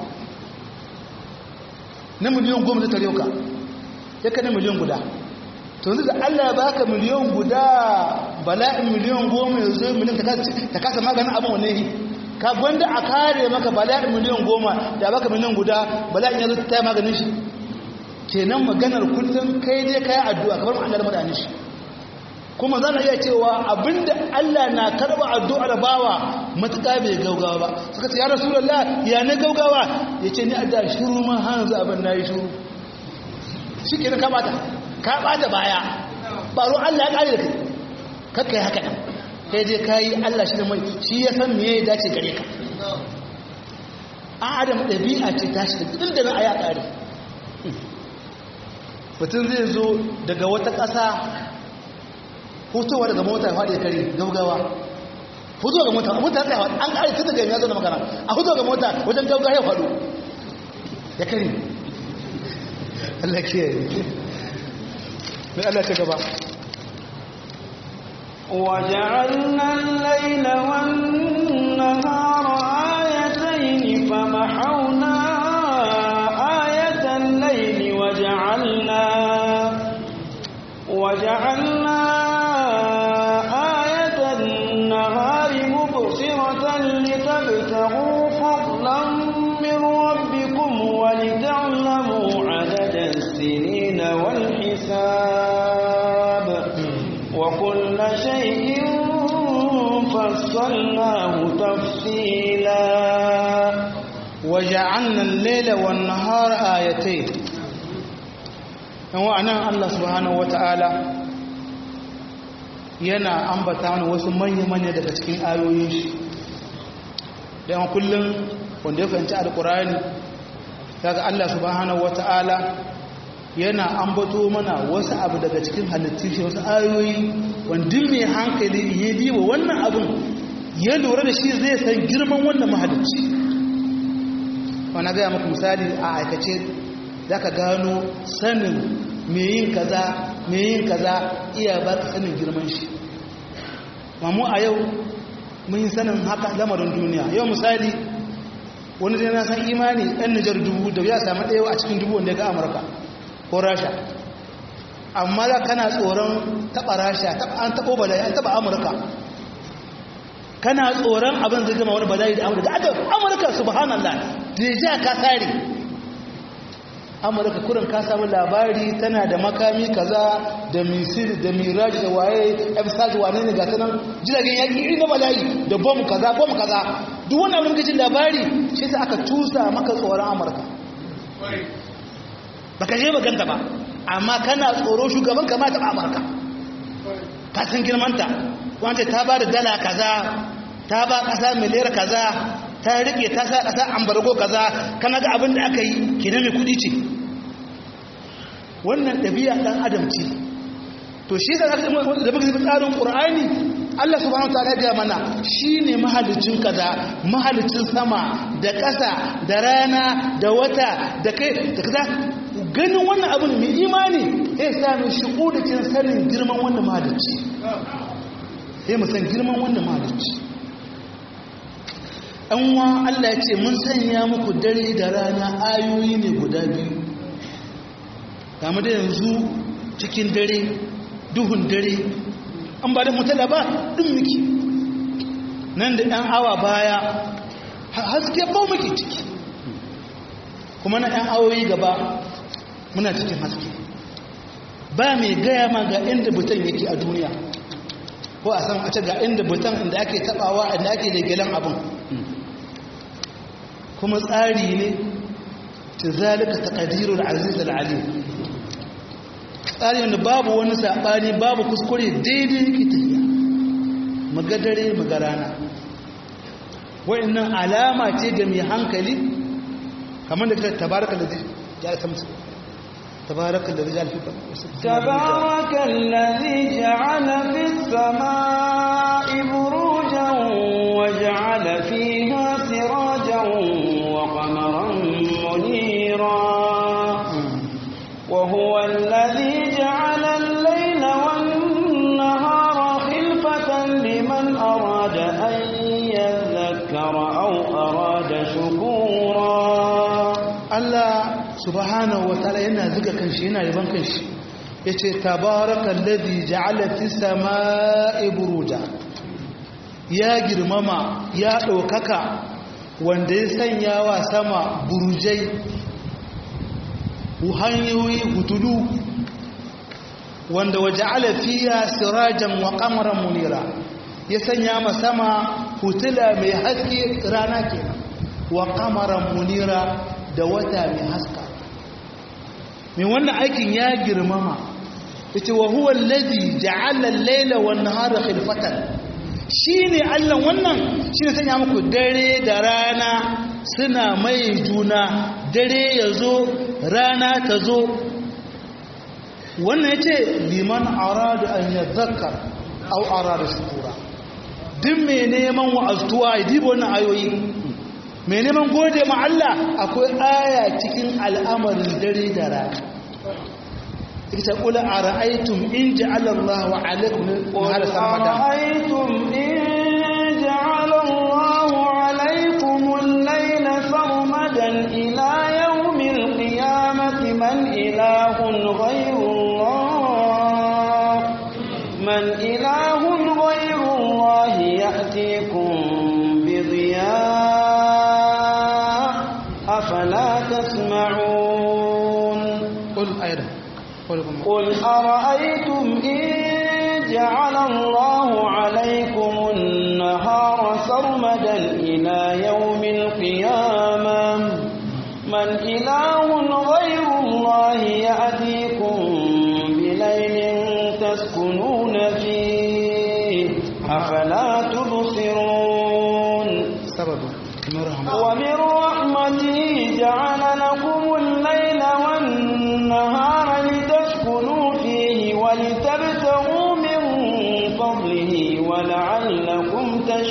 na miliyan goma zai tare ka yakan na miliyan guda to yanzu da Allah ya baka miliyan guda bala'in miliyan goma yanzu miliyan ta kasa maganin abin wanne yi ka gwanda a kare maka bala'in miliyan goma da baka miliyan guda bala'in yanzu ta yi maganin shi kenan maganar kullum kai dai kai addu'a kamar ma'anar mutane shi kuma zan iya cewa abinda Allah na karba addu'ar bawa matuƙa bai gaugawa ba suka ce ya rasulullah ya ne gaugawa yace ni addu'a shiru ma hanzu abin nayi shiru shikenan ka bata ka bata baya baro Allah ya kare da kai kakkai haka nan kai dai kai Allah shi ne mai shi ya san me ya dace gare ka adam dabi'a ce tashi da inda na aya kare mutum zai zo daga wata ƙasa hutowa daga mota ya faɗi ya kare gaugawa hutowa ga mota mota tsayawa an ƙari tun daga yanzu na magana a hutowa ga mota wajen gaugawa ya faɗo ya kare Allah ke yi mai Allah ta gaba وجعلنا الليل والنهار آيتين فمحونا وجعلنا وجعلنا آية النهار مبصرة لتبتغوا فضلا من ربكم ولتعلموا عدد السنين والحساب وكل شيء فصلناه تفصيلا وجعلنا الليل والنهار آيتين yanwa anan Allah subhanahu wata'ala yana ambata mana wasu manya-manya daga cikin ayoyin shi dan kullum wanda ya fahimci alkurani daga Allah subhanahu wata'ala yana ambato mana wasu abu daga cikin halittun shi wasu ayoyi wanda mai hankali ya diba wannan abun ya lura da shi zai san girman wannan mahalicci wannan ga muku misali a aikace zaka gano sanin me yin kaza me yin kaza iya ba ka sanin girman shi mamu a yau mun yi sanin haka lamarin duniya yau misali wani dai na san imani ɗan Nijar dubu da ya samu ɗaya a cikin dubu wanda ya ga Amurka ko Rasha amma da kana tsoron taɓa Rasha an taɓo bala'i an taɓa Amurka kana tsoron abin zai gama wani bala'i da Amurka da Amurka subhanallah da ya ka tsari amurka kurin ka samu labari tana da makami kaza da misir da miraji da waye efsaz wane ne gata nan jiragen yaƙi iri na bala'i da bom kaza bom kaza duk wannan abin gajin labari shi ta aka tusa maka tsoron amurka baka je ba ganta ba amma kana tsoro shugaban kama ta ba amurka ka san girmanta wanda ta ba da dala kaza ta ba ƙasa miliyar kaza ta rike ta sa ƙasa ambargo kaza kana ga abin da aka yi kina mai kudi ce wannan ɗabi'a ɗan adam ce to shi da da muka zai tsarin ƙur'ani Allah subhanahu wataala ya mana shine mahalicin kaza mahalicin sama da ƙasa da rana da wata da kai da kaza ganin wannan abin mai imani ya sa mai shigo da kin sanin girman wannan mahalicci sai mu san girman wannan mahalicci ɗanwa Allah ce mun sanya muku dare da rana ayoyi ne guda biyu kama da yanzu cikin dare duhun dare an ba da mutala ba ɗin miki nan da ɗan awa baya haske ba muke ciki kuma na ɗan awoyi gaba muna cikin haske ba mai gaya ma ga inda butan yake a duniya ko a san a ce ga inda butan inda ake tabawa inda ake legelan abin kuma tsari ne ta zalika taqdirul aziz al-alim tsari wanda babu wani sabani babu kuskure daidai yake tafiya magadare magarana wa'annan alama ce ga mai hankali kamar da ta tabaraka da ya tamsa tabaraka da rijal fi tabaraka allazi ja'ala fis samaa'i burujan wa ja'ala fiha sirajan wa qamaran munira wa huwa allazi ja'ala al-layla wan-nahara khilfatan liman arada an yadhakkara aw arada shukura Allah subhanahu wa ta'ala yana zuga kanshi yana yaban kanshi yace tabarakal ladhi ja'ala fis samaa'i buruja ya girmama ya daukaka wanda ya sanya wa sama burujai hanyoyi hutudu wanda waja'ala fiha sirajan wa qamaran munira ya sanya ma sama hutula mai haske rana kenan wa qamaran munira da wata mai haska mai wannan aikin ya girmama yace wa huwa allazi ja'ala al-layla wan-nahara khilfatan shine Allah wannan shine sanya muku dare da rana suna mai juna dare yazo rana tazo wannan yace liman arada an yadhakkar aw arada shukura duk mai neman wa'azuwa ya dibo wannan ayoyi mai neman gode ma Allah akwai aya cikin al'amarin dare da rana ita kula a ra'aitun in ja'ala Allahu alaikum har samada ra'aitum in ja'ala Allahu alaikum al-layla sarmadan ila yawmil qiyamati man ilahun ghayru Allah man ilahun ghayru Allah ya'tikum bi dhiya أفلا تسمعون قل أيضا قل أرأيتم إن جعل الله عليكم النهار سرمدا إلى يوم القيامة من إله غير الله يأتيكم بليل تسكنون فيه أفلا تبصرون سبب ومن رحمته جعل لكم الليل والنهار لتسكنوا فيه ولتبتغوا من فضله ولعلكم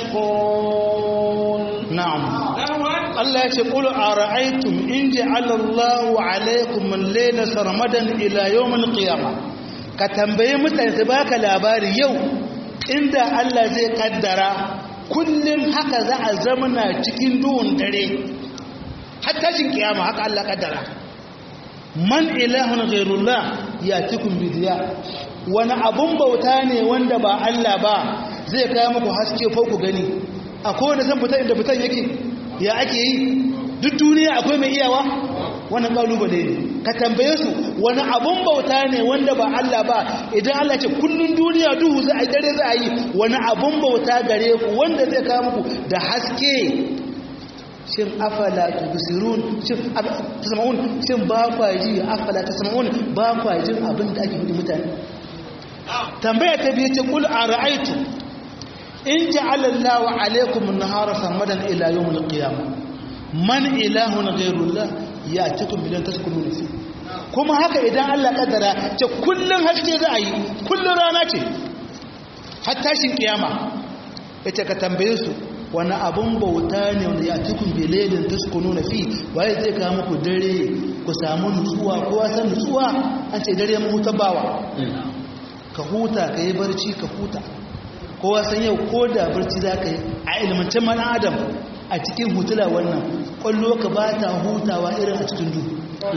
تشكرون نعم الله يقول أرأيتم إن جعل الله عليكم الليل سرمدا إلى يوم القيامة كتنبيه متنسباك لاباري يوم إن الله زي قدر kullum haka za a zamana cikin duhun dare hatta shin kiyama haka Allah kaddara man ilahun ghairullah yatikum bidiya wani abun bauta ne wanda ba Allah ba zai kai muku haske ko ku gani akwai wanda san fita inda fitan yake ya ake yi duk duniya akwai mai iyawa wannan kalubale ne ka tambaye su wani abun bauta ne wanda ba Allah ba idan Allah ce kullun duniya duhu za a yi dare za a yi wani abun bauta gare ku wanda zai kawo muku da haske shin afala tubsirun shin tasma'un shin ba ku ji afala tasma'un ba ku ji abin da ake fadi mutane tambaya ta biye ce kul ara'aytu in ja'ala Allahu alaykum an-nahara sarmadan ila yawm al-qiyamah man ilahun ghayrullah ya cikin bidan taskunun fi kuma haka idan Allah kaddara ce kullun haske za a yi kullun rana ce har tashin kiyama yace ka tambaye su wani abun bauta ne wanda ya cikin biladin taskunun fi waye zai ka muku dare ku samu nutsuwa kowa san nutsuwa an ce dare mu hutabawa ka huta ka yi barci ka huta kowa san yau ko da barci za ka yi a ilmancin man adam a cikin hutula wannan kwallo ka ba ta hutawa irin a cikin duhu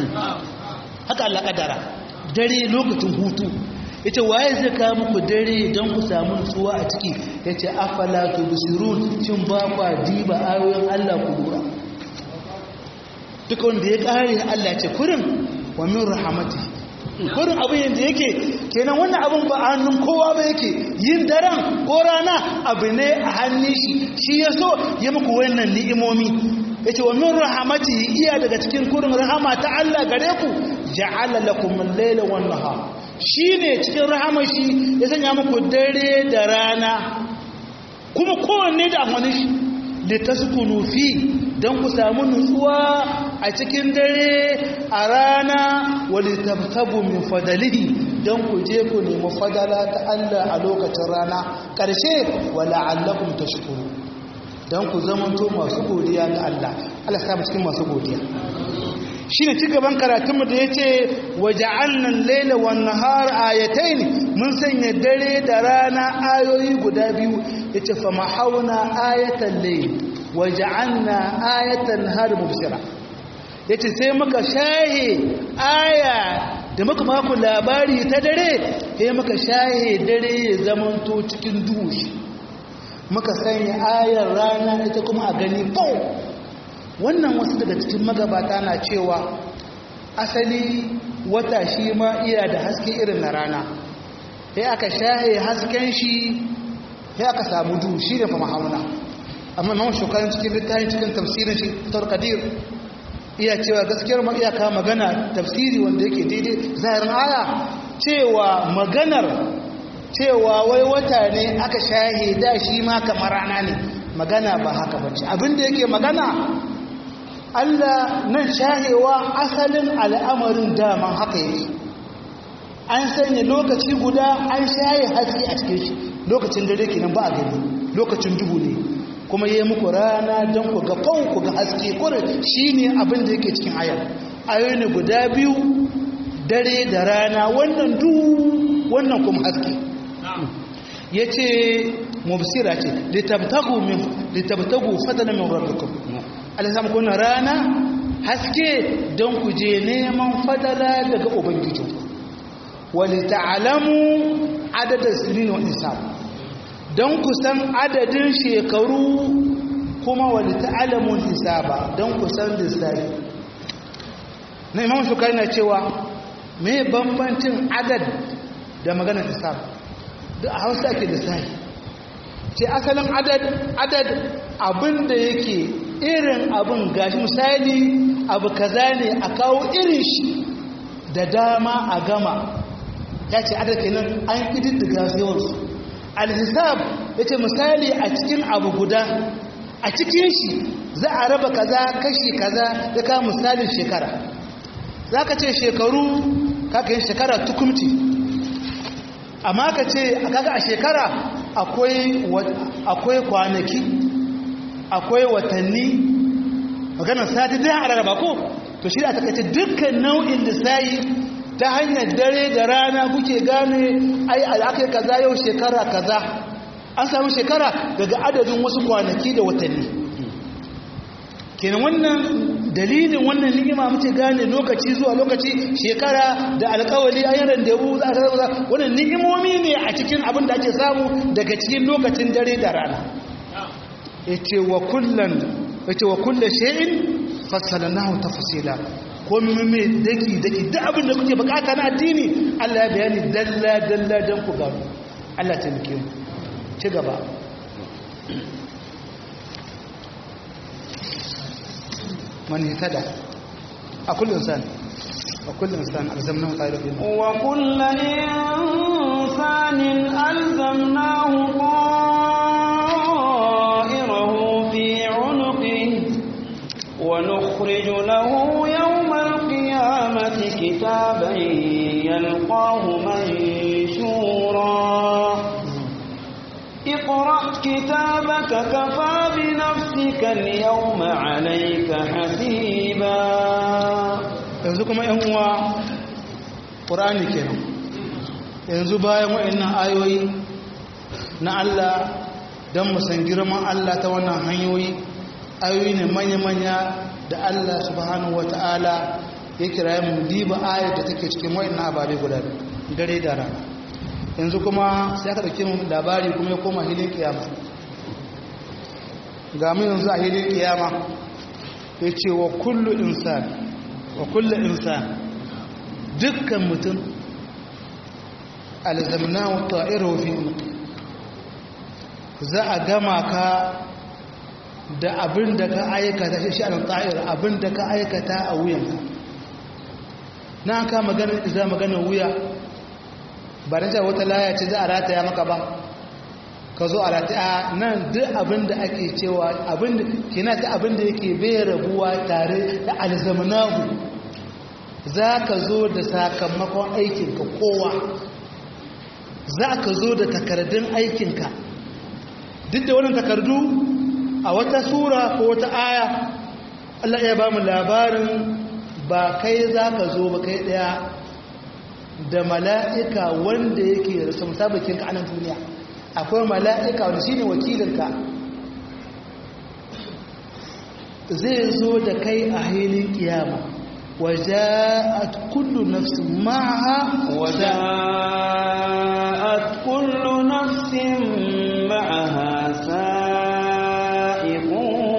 haka Allah kadara dare lokacin hutu yace waye zai kawo muku dare don ku samu nutsuwa a ciki yace afala tubsirun shin ba kwa diba ayoyin Allah ku lura duka wanda ya kare Allah ce kurin wa min rahmati kurin abin yanda yake kenan wannan abin ba a hannun kowa ba yake yin daren ko rana abu ne a hannun shi shi ya so ya muku wannan ni'imomi yace wa min rahmati iya daga cikin kurin rahama ta Allah gare ku ja'ala lakum al-layla wan nahar shine cikin rahamar shi ya sanya muku dare da rana kuma kowanne da amfanin shi litaskunu fi dan ku samu nutsuwa a cikin dare a rana walitabtabu min fadalihi dan ku je ku nemi fadala ta Allah a lokacin rana karshe wala'allakum tashkurun dan ku zamanto masu godiya ga Allah Allah ya cikin masu godiya shine ci gaban karatunmu da yace waja'alna al-layla wan-nahara ayatayn mun sanya dare da rana ayoyi guda biyu yace fa mahauna ayatan layl waja'alna ayatan nahar mubsira yace sai muka shahe aya da muka baku labari ta dare sai muka shahe dare ya zamanto cikin duhu muka sanya ayar rana ita kuma a gani bau wannan wasu daga cikin magabata na cewa asali wata shi ma iya da haske irin na rana sai aka shahe hasken shi sai aka samu duhu shi da fama hauna amma nan shukarin cikin littafin cikin tafsirin shi tarkadir iya cewa gaskiyar ma iyaka magana tafsiri wanda yake daidai zahirin aya cewa maganar cewa wai wata ne aka shahe da shi ma kamar rana ne magana ba haka bace abinda yake magana Allah nan shahewa asalin al'amarin daman haka yake an sanya lokaci guda an shahe haske a cikin shi lokacin dare kenan ba a gani lokacin duhu ne kuma yayi muku rana don ku ga fau ku ga haske kurin shine abin da yake cikin ayar ayoyi ne guda biyu dare da rana wannan duhu wannan kuma haske yace mubsira ce litabtagu min litabtagu fadlan min rabbikum Allah samu kuna rana haske don ku je neman fadala daga ubangijinku wali ta'lamu adada sinin wa hisab don ku san adadin shekaru kuma wali ta'lamu hisaba don ku san lissafi na imam shukari na cewa me bambancin adad da maganar hisab duk a Hausa ake lissafi ce asalin adad adad abinda yake irin abin gashi misali abu kaza ne a kawo irin shi da dama a gama ya ce adad kenan an kididdiga yawansu alhisab ya ce misali a cikin abu guda a cikin shi za a raba kaza kashi kaza ya kawo misalin shekara za ka ce shekaru kaka yin shekara tukumci amma ka ce kaga a shekara akwai kwanaki akwai watanni maganar sati da a rarraba ko to shi da takaice dukkan nau'in lissayi ta hanyar dare da rana kuke gane ai al'akai kaza yau shekara kaza an samu shekara daga adadin wasu kwanaki da watanni kenan wannan dalilin wannan ni'ima muke gane lokaci zuwa lokaci shekara da alƙawali ayyukan da za a kaza wannan ni'imomi ne a cikin abin da ake samu daga cikin lokacin dare da rana yace wa kullan yace wa kullu shay'in fassalnahu tafsila ko me daki daki duk abin da kuke bukata na addini Allah ya bayani dalla dalla dan ku gano Allah ta mike mu ci gaba man hitada a kullu insan wa kullu insan alzamnahu ta'ala wa kullu insanin alzamnahu ونخرج له يوم القيامة كتابا يلقاه منشورا اقرأ كتابك كفى بنفسك اليوم عليك حسيبا yanzu kuma yan uwa Qur'ani kenan yanzu bayan wa'annan ayoyi na Allah dan mu san girman Allah ta wannan hanyoyi ayoyi ne manya-manya da Allah subhanahu wa ta'ala ya kira mu diba ayar da take cikin wa'annan ababe guda dare da rana yanzu kuma sai aka dauke mu labari kuma ya koma hilin kiyama ga mu yanzu a hilin kiyama yace wa kullu insan wa kullu insan dukkan mutum alzamnahu ta'iruhu fi unqi za a gama ka da abin da ka aikata shi an ta'ir abin da ka aikata a wuyanka na ka magana za magana wuya ba da cewa wata laya ce za a rataya maka ba ka zo a rataya nan duk abin da ake cewa abin da kina ta abin da yake bai rabuwa tare da alzamnahu za ka zo da sakamakon aikinka kowa za ka zo da takardun aikinka duk da wannan takardu a wata sura ko wata aya Allah ya ba mu labarin ba kai za ka zo ba kai daya da mala'ika wanda yake rasa musabakinka a nan duniya akwai mala'ika wanda shine wakilinka zai zo da kai a hilin kiyama وجاءت كل نفس معها وجاءت كل نفس معها سائق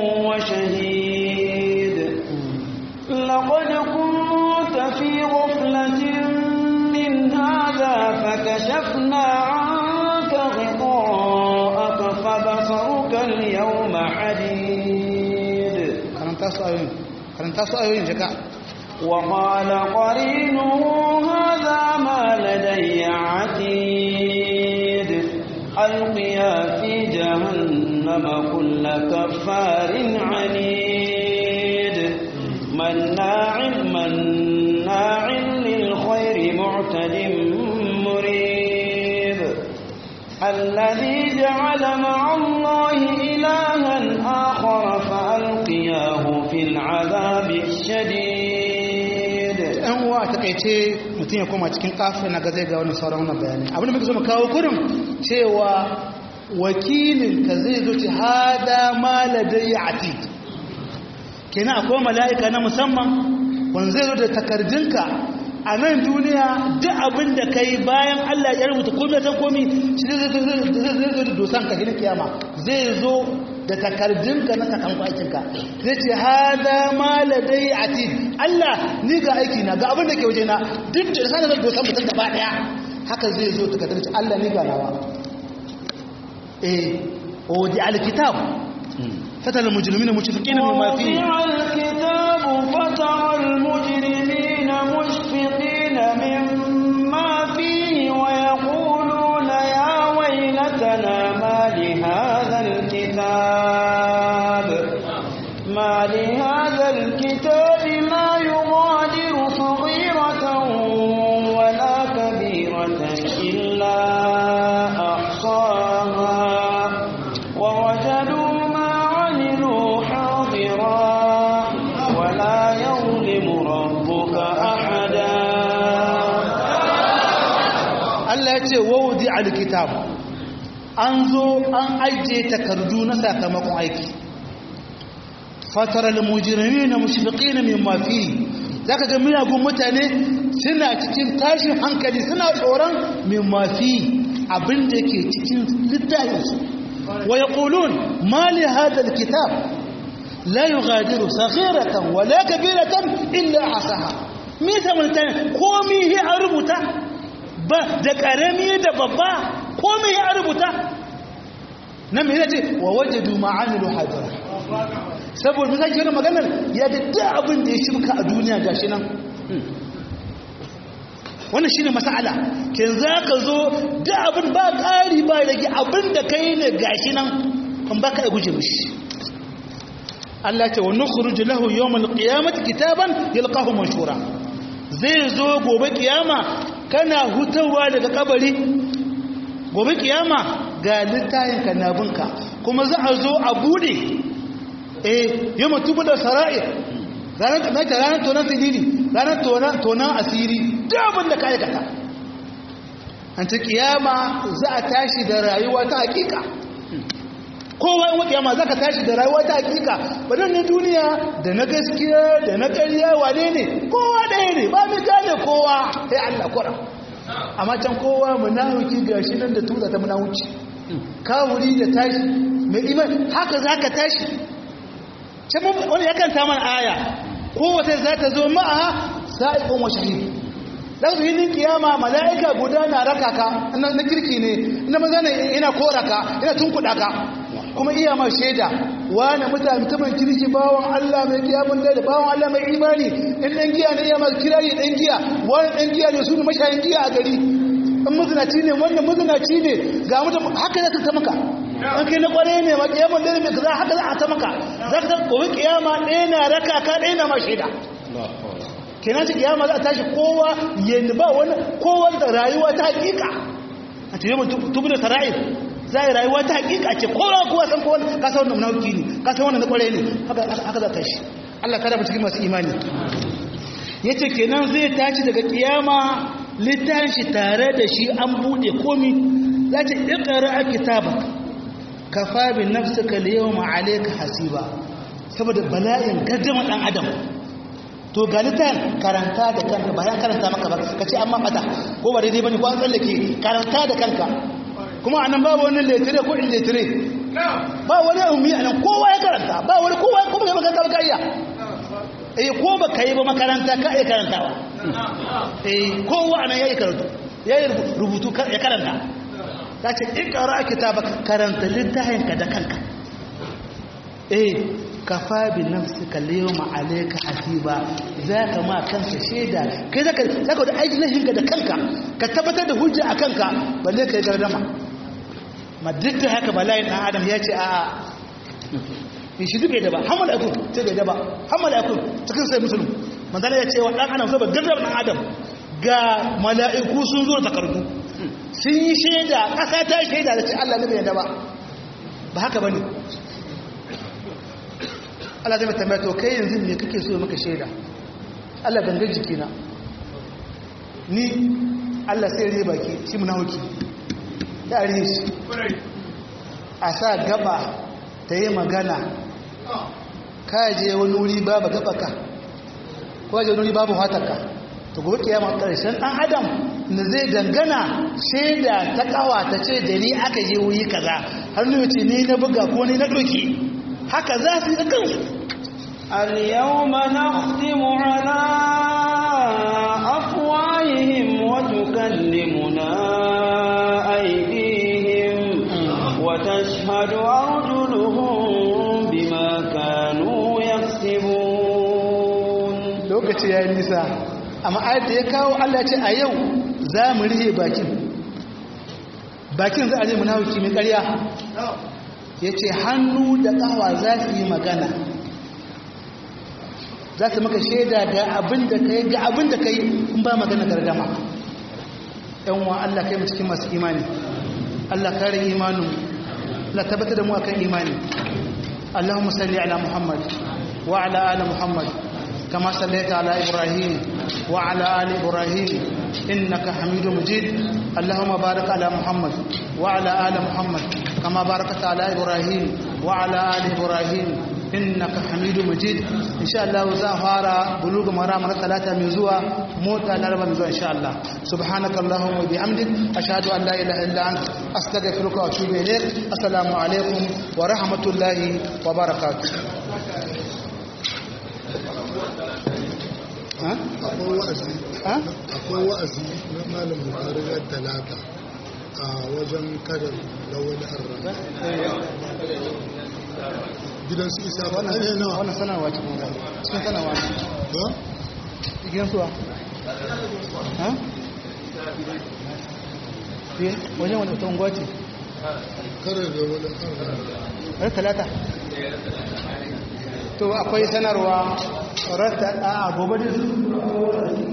وشهيد لقد كنت في غفلة من هذا فكشفنا عنك غطاءك فبصرك اليوم حديد karanta su ayoyin karanta su ayoyin jaka وقال قرينه هذا ما لدي عتيد ألقيا في جهنم كل كفار عنيد مناع مناع للخير معتد مريب الذي جعل مع الله إلها آخر فألقياه في العذاب الشديد ɗan uwa a takaice mutum ya koma cikin kafin na gazai ga wani sauran wannan bayani abin da muke so mu kawo kurin cewa wakilin ka zai zo ce hada maladai atid kenan akwai mala'ika na musamman wanda zai zo da takardunka a nan duniya duk abin da kai bayan Allah ya rubuta komai san komai shi zai zo da dosan ka gina kiyama zai zo da takardunka na sakamako aikinka zai ce hada maladai atid Allah ni ga aiki na ga abin da ke waje na duk da sanar da dosan mutum gaba daya haka zai zo takardun Allah ni ga nawa eh wadi alkitab fatal mujrimina mushfiqina mimma fi alkitab fatal mujrimina mushfiqina mimma fihi wa yaquluna ya waylatana ma li hadha الكتاب ما لهذا الكتاب لا يغادر صغيرة ولا كبيرة إلا أحصاها ووجدوا ما عملوا حاضرا ولا يظلم ربك أحدا الله يقول ووضع الكتاب an zo an ajiye takardu na sakamakon aiki fataral mujrimina mushfiqina mimma fi zaka ga miyagun mutane suna cikin tashin hankali suna tsoron mimma fi abinda yake cikin littafin su wa yaqulun ma li hadha alkitab la yughadiru saghiratan wala kabiratan illa ahsaha me zaman tan komi ya rubuta ba da karami da babba komai ya rubuta nan me yace wa wajadu ma'amilu hadira saboda mun sake wannan maganar ya da duk abin da ya shirka a duniya gashi nan wannan shine mas'ala ken zaka zo duk abin ba ƙari ba rage abin da kai ne gashi nan kan baka guje mishi Allah ce wa nukhruju lahu yawmal qiyamati kitaban yalqahu manshura zai zo gobe kiyama kana hutawa daga kabari gobe kiyama ga littayin kannabinka kuma za a zo a bude eh yamma tubu da sara'i ranar mai ranar tonan sidiri ranar tonan tonan asiri duk abin da ka aikata an ta kiyama za a tashi da rayuwa ta hakika kowa in kiyama za ka tashi da rayuwa ta hakika badan na duniya da na gaskiya da na ƙarya wane ne kowa ɗaya ne ba mu gane kowa sai Allah kura amma can kowa munafiki gashi nan da tuza ta munafici kawuri da tashi mai iman haka zaka tashi wani ya kanta mana aya kowace za ta zo ma'aha sa'iqun wa shahid dan su yin kiyama mala'ika guda na raka ka na kirki ne na maza ne ina koraka ina tunkuda ka kuma iya ma shaida wani mutane mutumin kirki bawon Allah mai kiyamun da bawon Allah mai imani in dan giya ne iya ma kirayi dan giya wani dan giya ne su ne mashayin giya a gari in muzinaci ne wannan muzinaci ne ga mutum haka za ta maka an kai na kware ne ma kiyamun da mai kaza haka za a ta maka za ka gobe kiyama ɗaya na raka ka ɗaya na ma shaida kenan shi kiyama za a tashi kowa yanzu ba wani kowa da rayuwa ta hakika a cikin mutum tubu da sara'il za a yi rayuwa ta hakika ce kowa kowa san kowa ka san wannan munafiki ne ka san wannan na kware ne haka za ta shi Allah kada mu cikin masu imani yace kenan zai tashi daga kiyama littafin shi tare da shi an bude komi zace iqra kitabak kafa bi nafsika al-yawma alayka hasiba saboda bala'in gaddama dan adam to ga littafin karanta da kanka bayan karanta maka ba kace amma mata ko ba daidai bane ko an tsallake karanta da kanka kuma anan babu wani letire ko in letire ba wani ummi anan kowa ya karanta ba wani kowa ko ba makaranta ba kaiya eh ko ba kai ba makaranta ka iya karantawa eh kowa anan yayi karatu yayi rubutu ya karanta kace ikra kitabaka karanta littafin ka da kanka eh kafa bi nafsika al-yawma alayka hasiba zaka ma kanka sheda kai zaka zaka da aikin hinka da kanka ka tabbatar da hujja a kanka balle kai gardama madidda haka bala'in dan adam ya ce a'a in shi duka da ba hamal akun ce da ba hamal akun cikin sai musulmi manzala ya ce wa dan adam saboda gardama dan adam ga mala'iku sun zo takardu sun yi sheda kasa ta sheda da ce Allah ne bai da ba ba haka bane Allah zai tambaya to kai yanzu me kake so maka shaida Allah gangan jikina ni Allah sai rai baki shi munafiki da ariye shi a sa gaba ta yi magana ka je wani wuri babu gaba ka ko je wani wuri babu hataka to gobe kiyama karshen dan adam da zai dangana shaida ta kawa ta ce da ni aka je wuri kaza har ne ce ni na buga ko ni na doki haka za su yi da kansu اليوم نختم على أفواههم وتكلمنا أيديهم وتشهد أرجلهم بما كانوا يكسبون lokaci ya yi nisa amma ayat da ya kawo Allah ce a yau za mu rihe bakin bakin za a je munafiki mai ƙarya ya ce hannu da ƙawa za su yi magana za su maka shaida ga abin da ka yi ga abin da ka yi in ba magana gardama yanwa Allah kai mu cikin masu imani Allah kare imanin Allah tabbatar da mu akan imani Allahumma salli ala Muhammad wa ala ali Muhammad kama sallaita ala Ibrahim wa ala ali Ibrahim innaka Hamidum Majid Allahumma barik ala Muhammad wa ala ali Muhammad kama barakta ala Ibrahim wa ala ali Ibrahim innaka Hamidum Majid insha Allah za fara bulugu maramar talata mai zuwa mota laraba mai zuwa insha Allah subhanaka allahumma wa bihamdik ashhadu an la ilaha illa anta astaghfiruka wa atubu ilayk assalamu alaikum wa rahmatullahi wa barakatuh ha akwai wa'azi ha akwai wa'azi na malam Buhari ran talata a wajen kadar lawal arra gidan su isa ba ne na wannan sanarwa ce kuma cikin sanarwa ce ha gidan suwa ha eh wajen wani ta unguwa ce kadar lawal arra har talata to akwai sanarwa rata a gobe da su